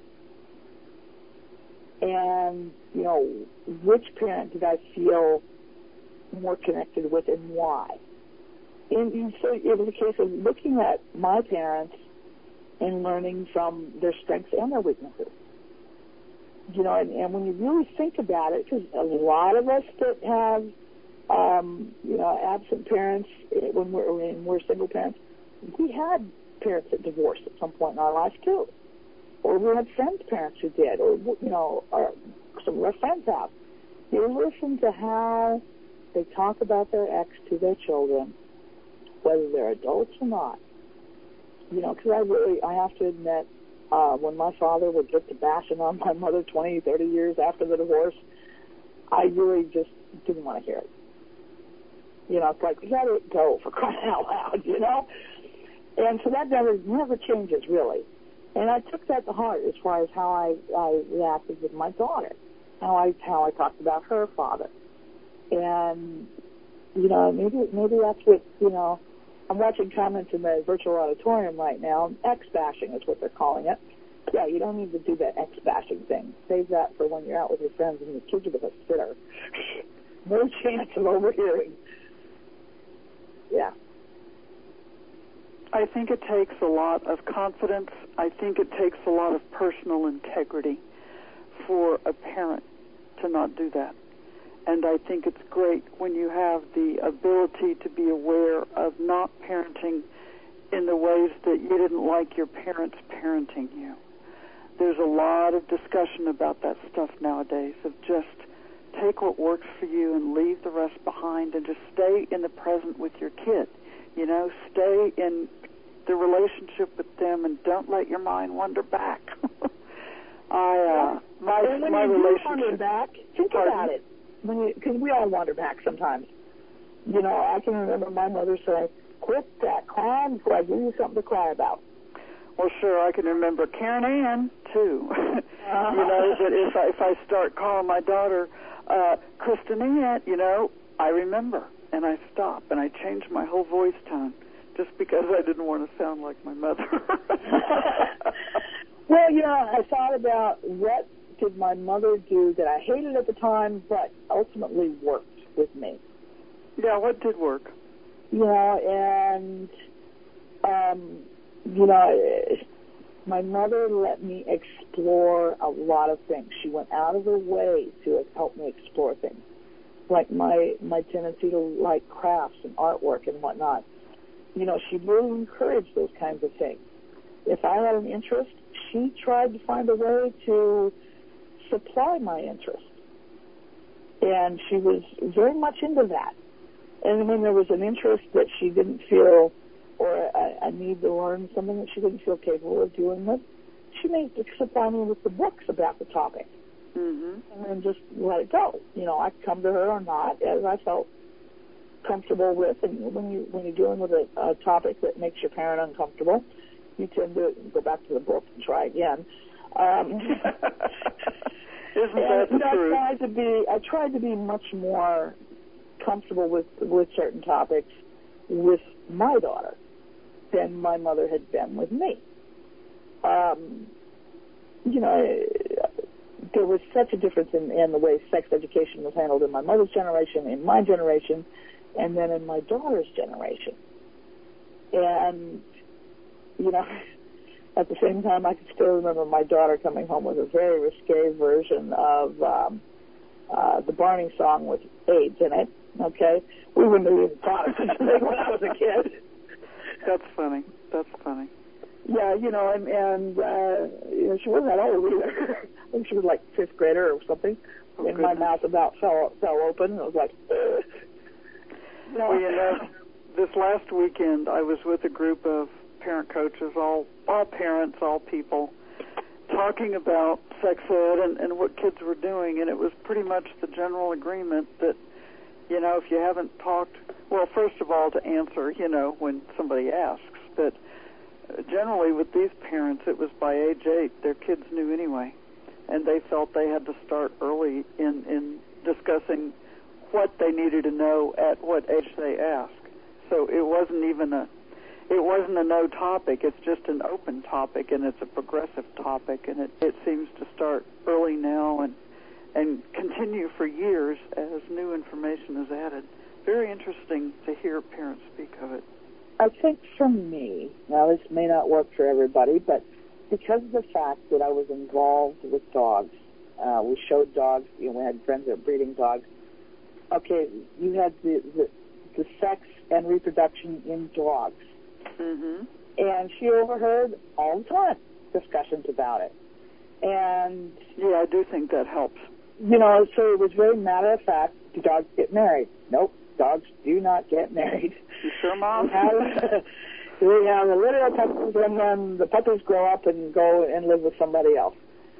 And, which parent did I feel more connected with and why? And so it was a case of looking at my parents and learning from their strengths and their weaknesses. And when you really think about it, because a lot of us that have, absent parents, when we're single parents, we had parents that divorced at some point in our life too. Or we had friends' parents who did, or some of our friends have. You listen to how they talk about their ex to their children, whether they're adults or not. Because I have to admit, when my father would get to bashing on my mother 20, 30 years after the divorce, I really just didn't want to hear it. It's like, let it go, for crying out loud, And so that never changes, really. And I took that to heart as far as how I reacted with my daughter, how I talked about her father. And, maybe that's what, I'm watching comments in the virtual auditorium right now. X-bashing is what they're calling it. Yeah, you don't need to do that X-bashing thing. Save that for when you're out with your friends and your kids are with a sitter. No chance of overhearing. Yeah. I think it takes a lot of confidence. I think it takes a lot of personal integrity for a parent to not do that. And I think it's great when you have the ability to be aware of not parenting in the ways that you didn't like your parents parenting you. There's a lot of discussion about that stuff nowadays, of just take what works for you and leave the rest behind and just stay in the present with your kid. You know, stay in the relationship with them and don't let your mind wander back. My relationship. Wander back, think about it. Because we all wander back sometimes. You know, I can remember my mother saying, "Quit that crying before I give you something to cry about." Well, sure, I can remember Karen Ann, too. You know, but if I start calling my daughter Kristen Ann, you know, I remember, and I stop, and I change my whole voice tone just because I didn't want to sound like my mother. Well, you know, I thought about what did my mother do that I hated at the time, but ultimately worked with me. Yeah, what did work? You know, and, you know, my mother let me explore a lot of things. She went out of her way to help me explore things, like my tendency to like crafts and artwork and whatnot. You know, she really encouraged those kinds of things. If I had an interest, she tried to find a way to supply my interest. And she was very much into that. And when there was an interest that she didn't feel, or a need to learn something that she didn't feel capable of dealing with, she may supply me with the books about the topic. Mm-hmm. And then just let it go. You know, I could come to her or not as I felt comfortable with. And when you're dealing with a topic that makes your parent uncomfortable, you tend to go back to the book and try again. Isn't that the truth? I tried to be much more comfortable with certain topics with my daughter than my mother had been with me. You know, there was such a difference in the way sex education was handled in my mother's generation, in my generation, and then in my daughter's generation. And, you know, at the same time, I can still remember my daughter coming home with a very risque version of the Barney song with AIDS in it. Okay? We wouldn't have even thought of such a thing when I was a kid. That's funny. That's funny. Yeah, you know, and you know, she wasn't that old either. I think she was like fifth grader or something. Oh, and my mouth about fell open. And it was like, ugh. Well, you know, this last weekend I was with a group of parent coaches, all parents, all people, talking about sex ed and what kids were doing, and it was pretty much the general agreement that, you know, if you haven't talked, well, first of all, to answer, you know, when somebody asks, but generally with these parents, it was by age 8, their kids knew anyway, and they felt they had to start early in discussing what they needed to know at what age they asked. So it wasn't a no topic. It's just an open topic, and it's a progressive topic, and it seems to start early now and continue for years as new information is added. Very interesting to hear parents speak of it. I think for me, now this may not work for everybody, but because of the fact that I was involved with dogs, we showed dogs, you know, we had friends that were breeding dogs. Okay, you had the sex and reproduction in dogs. Mm-hmm. And she overheard all the time discussions about it. And yeah, I do think that helps. You know, so it was very matter of fact, do dogs get married? Nope, dogs do not get married. You sure, Mom? We have the literal puppies, and then the puppies grow up and go and live with somebody else.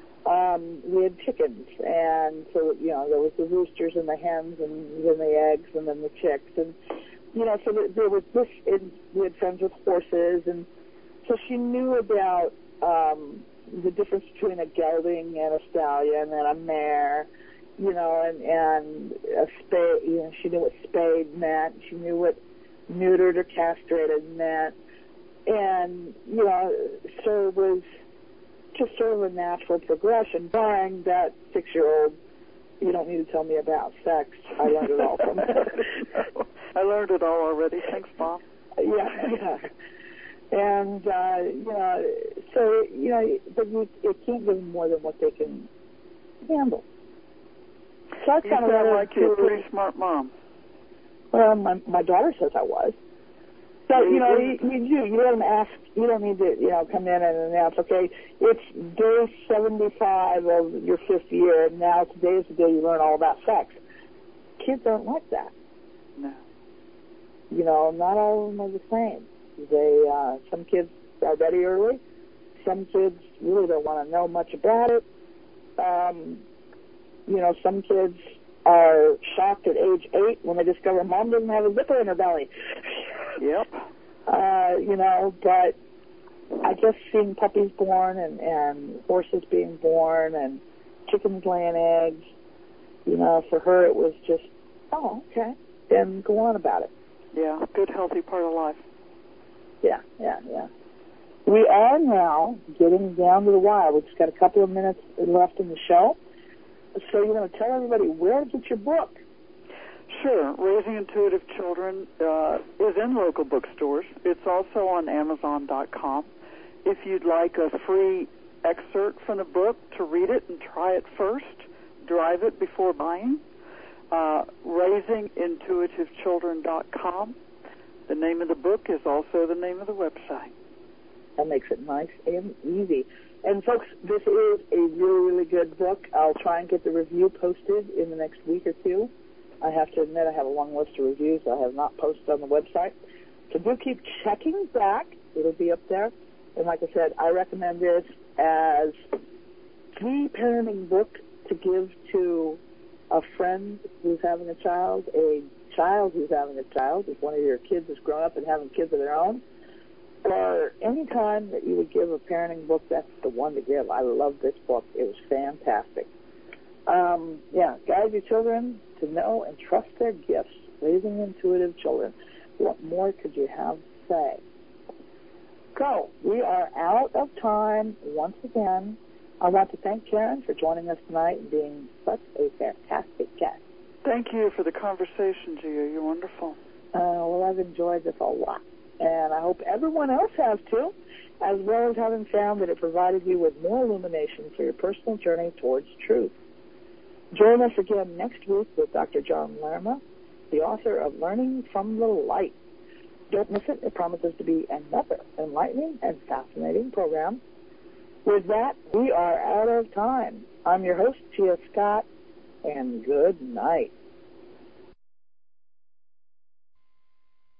We had chickens, and so, you know, there was the roosters and the hens and then the eggs and then the chicks. And, you know, so there was this, and we had friends with horses, and so she knew about the difference between a gelding and a stallion and a mare, you know, and a spade, you know, she knew what spade meant. She knew what neutered or castrated meant. And, you know, so it was just sort of a natural progression, barring that 6-year-old, you don't need to tell me about sex. I learned it all from her. I learned it all already. Thanks, Mom. Yeah. And, you know, so, you know, but it can't give them more than what they can handle. So that's kind of like you're a pretty smart mom. Well, my daughter says I was. So, you know, you let them ask. You don't need to, you know, come in and announce, okay, it's day 75 of your 5th year, and now today is the day you learn all about sex. Kids aren't like that. No. You know, not all of them are the same. Some kids are ready early. Some kids really don't want to know much about it. You know, some kids are shocked at age 8 when they discover mom doesn't have a zipper in her belly. Yep. You know, but I guess seeing puppies born and horses being born and chickens laying eggs, you know, for her it was just, oh, okay, then go on about it. Yeah, good, healthy part of life. Yeah. We are now getting down to the wire. We've just got a couple of minutes left in the show. So you're going to tell everybody where to get your book. Sure. Raising Intuitive Children is in local bookstores. It's also on Amazon.com. If you'd like a free excerpt from the book to read it and try it first, drive it before buying, RaisingIntuitiveChildren.com. The name of the book is also the name of the website. That makes it nice and easy. And, folks, this is a really, really good book. I'll try and get the review posted in the next week or two. I have to admit I have a long list of reviews I have not posted on the website. So do keep checking back. It'll be up there. And like I said, I recommend this as the parenting book to give to a friend who's having a child who's having a child, if one of your kids has grown up and having kids of their own, or any time that you would give a parenting book, that's the one to give. I love this book. It was fantastic. Guide your children to know and trust their gifts. Raising Intuitive Children. What more could you have to say? So, we are out of time once again. I want to thank Karen for joining us tonight and being such a fantastic guest. Thank you for the conversation, Gia. You're wonderful. Well, I've enjoyed this a lot, and I hope everyone else has too, as well as having found that it provided you with more illumination for your personal journey towards truth. Join us again next week with Dr. John Lerma, the author of Learning from the Light. Don't miss it. It promises to be another enlightening and fascinating program. With that, we are out of time. I'm your host, Gia Scott, and good night.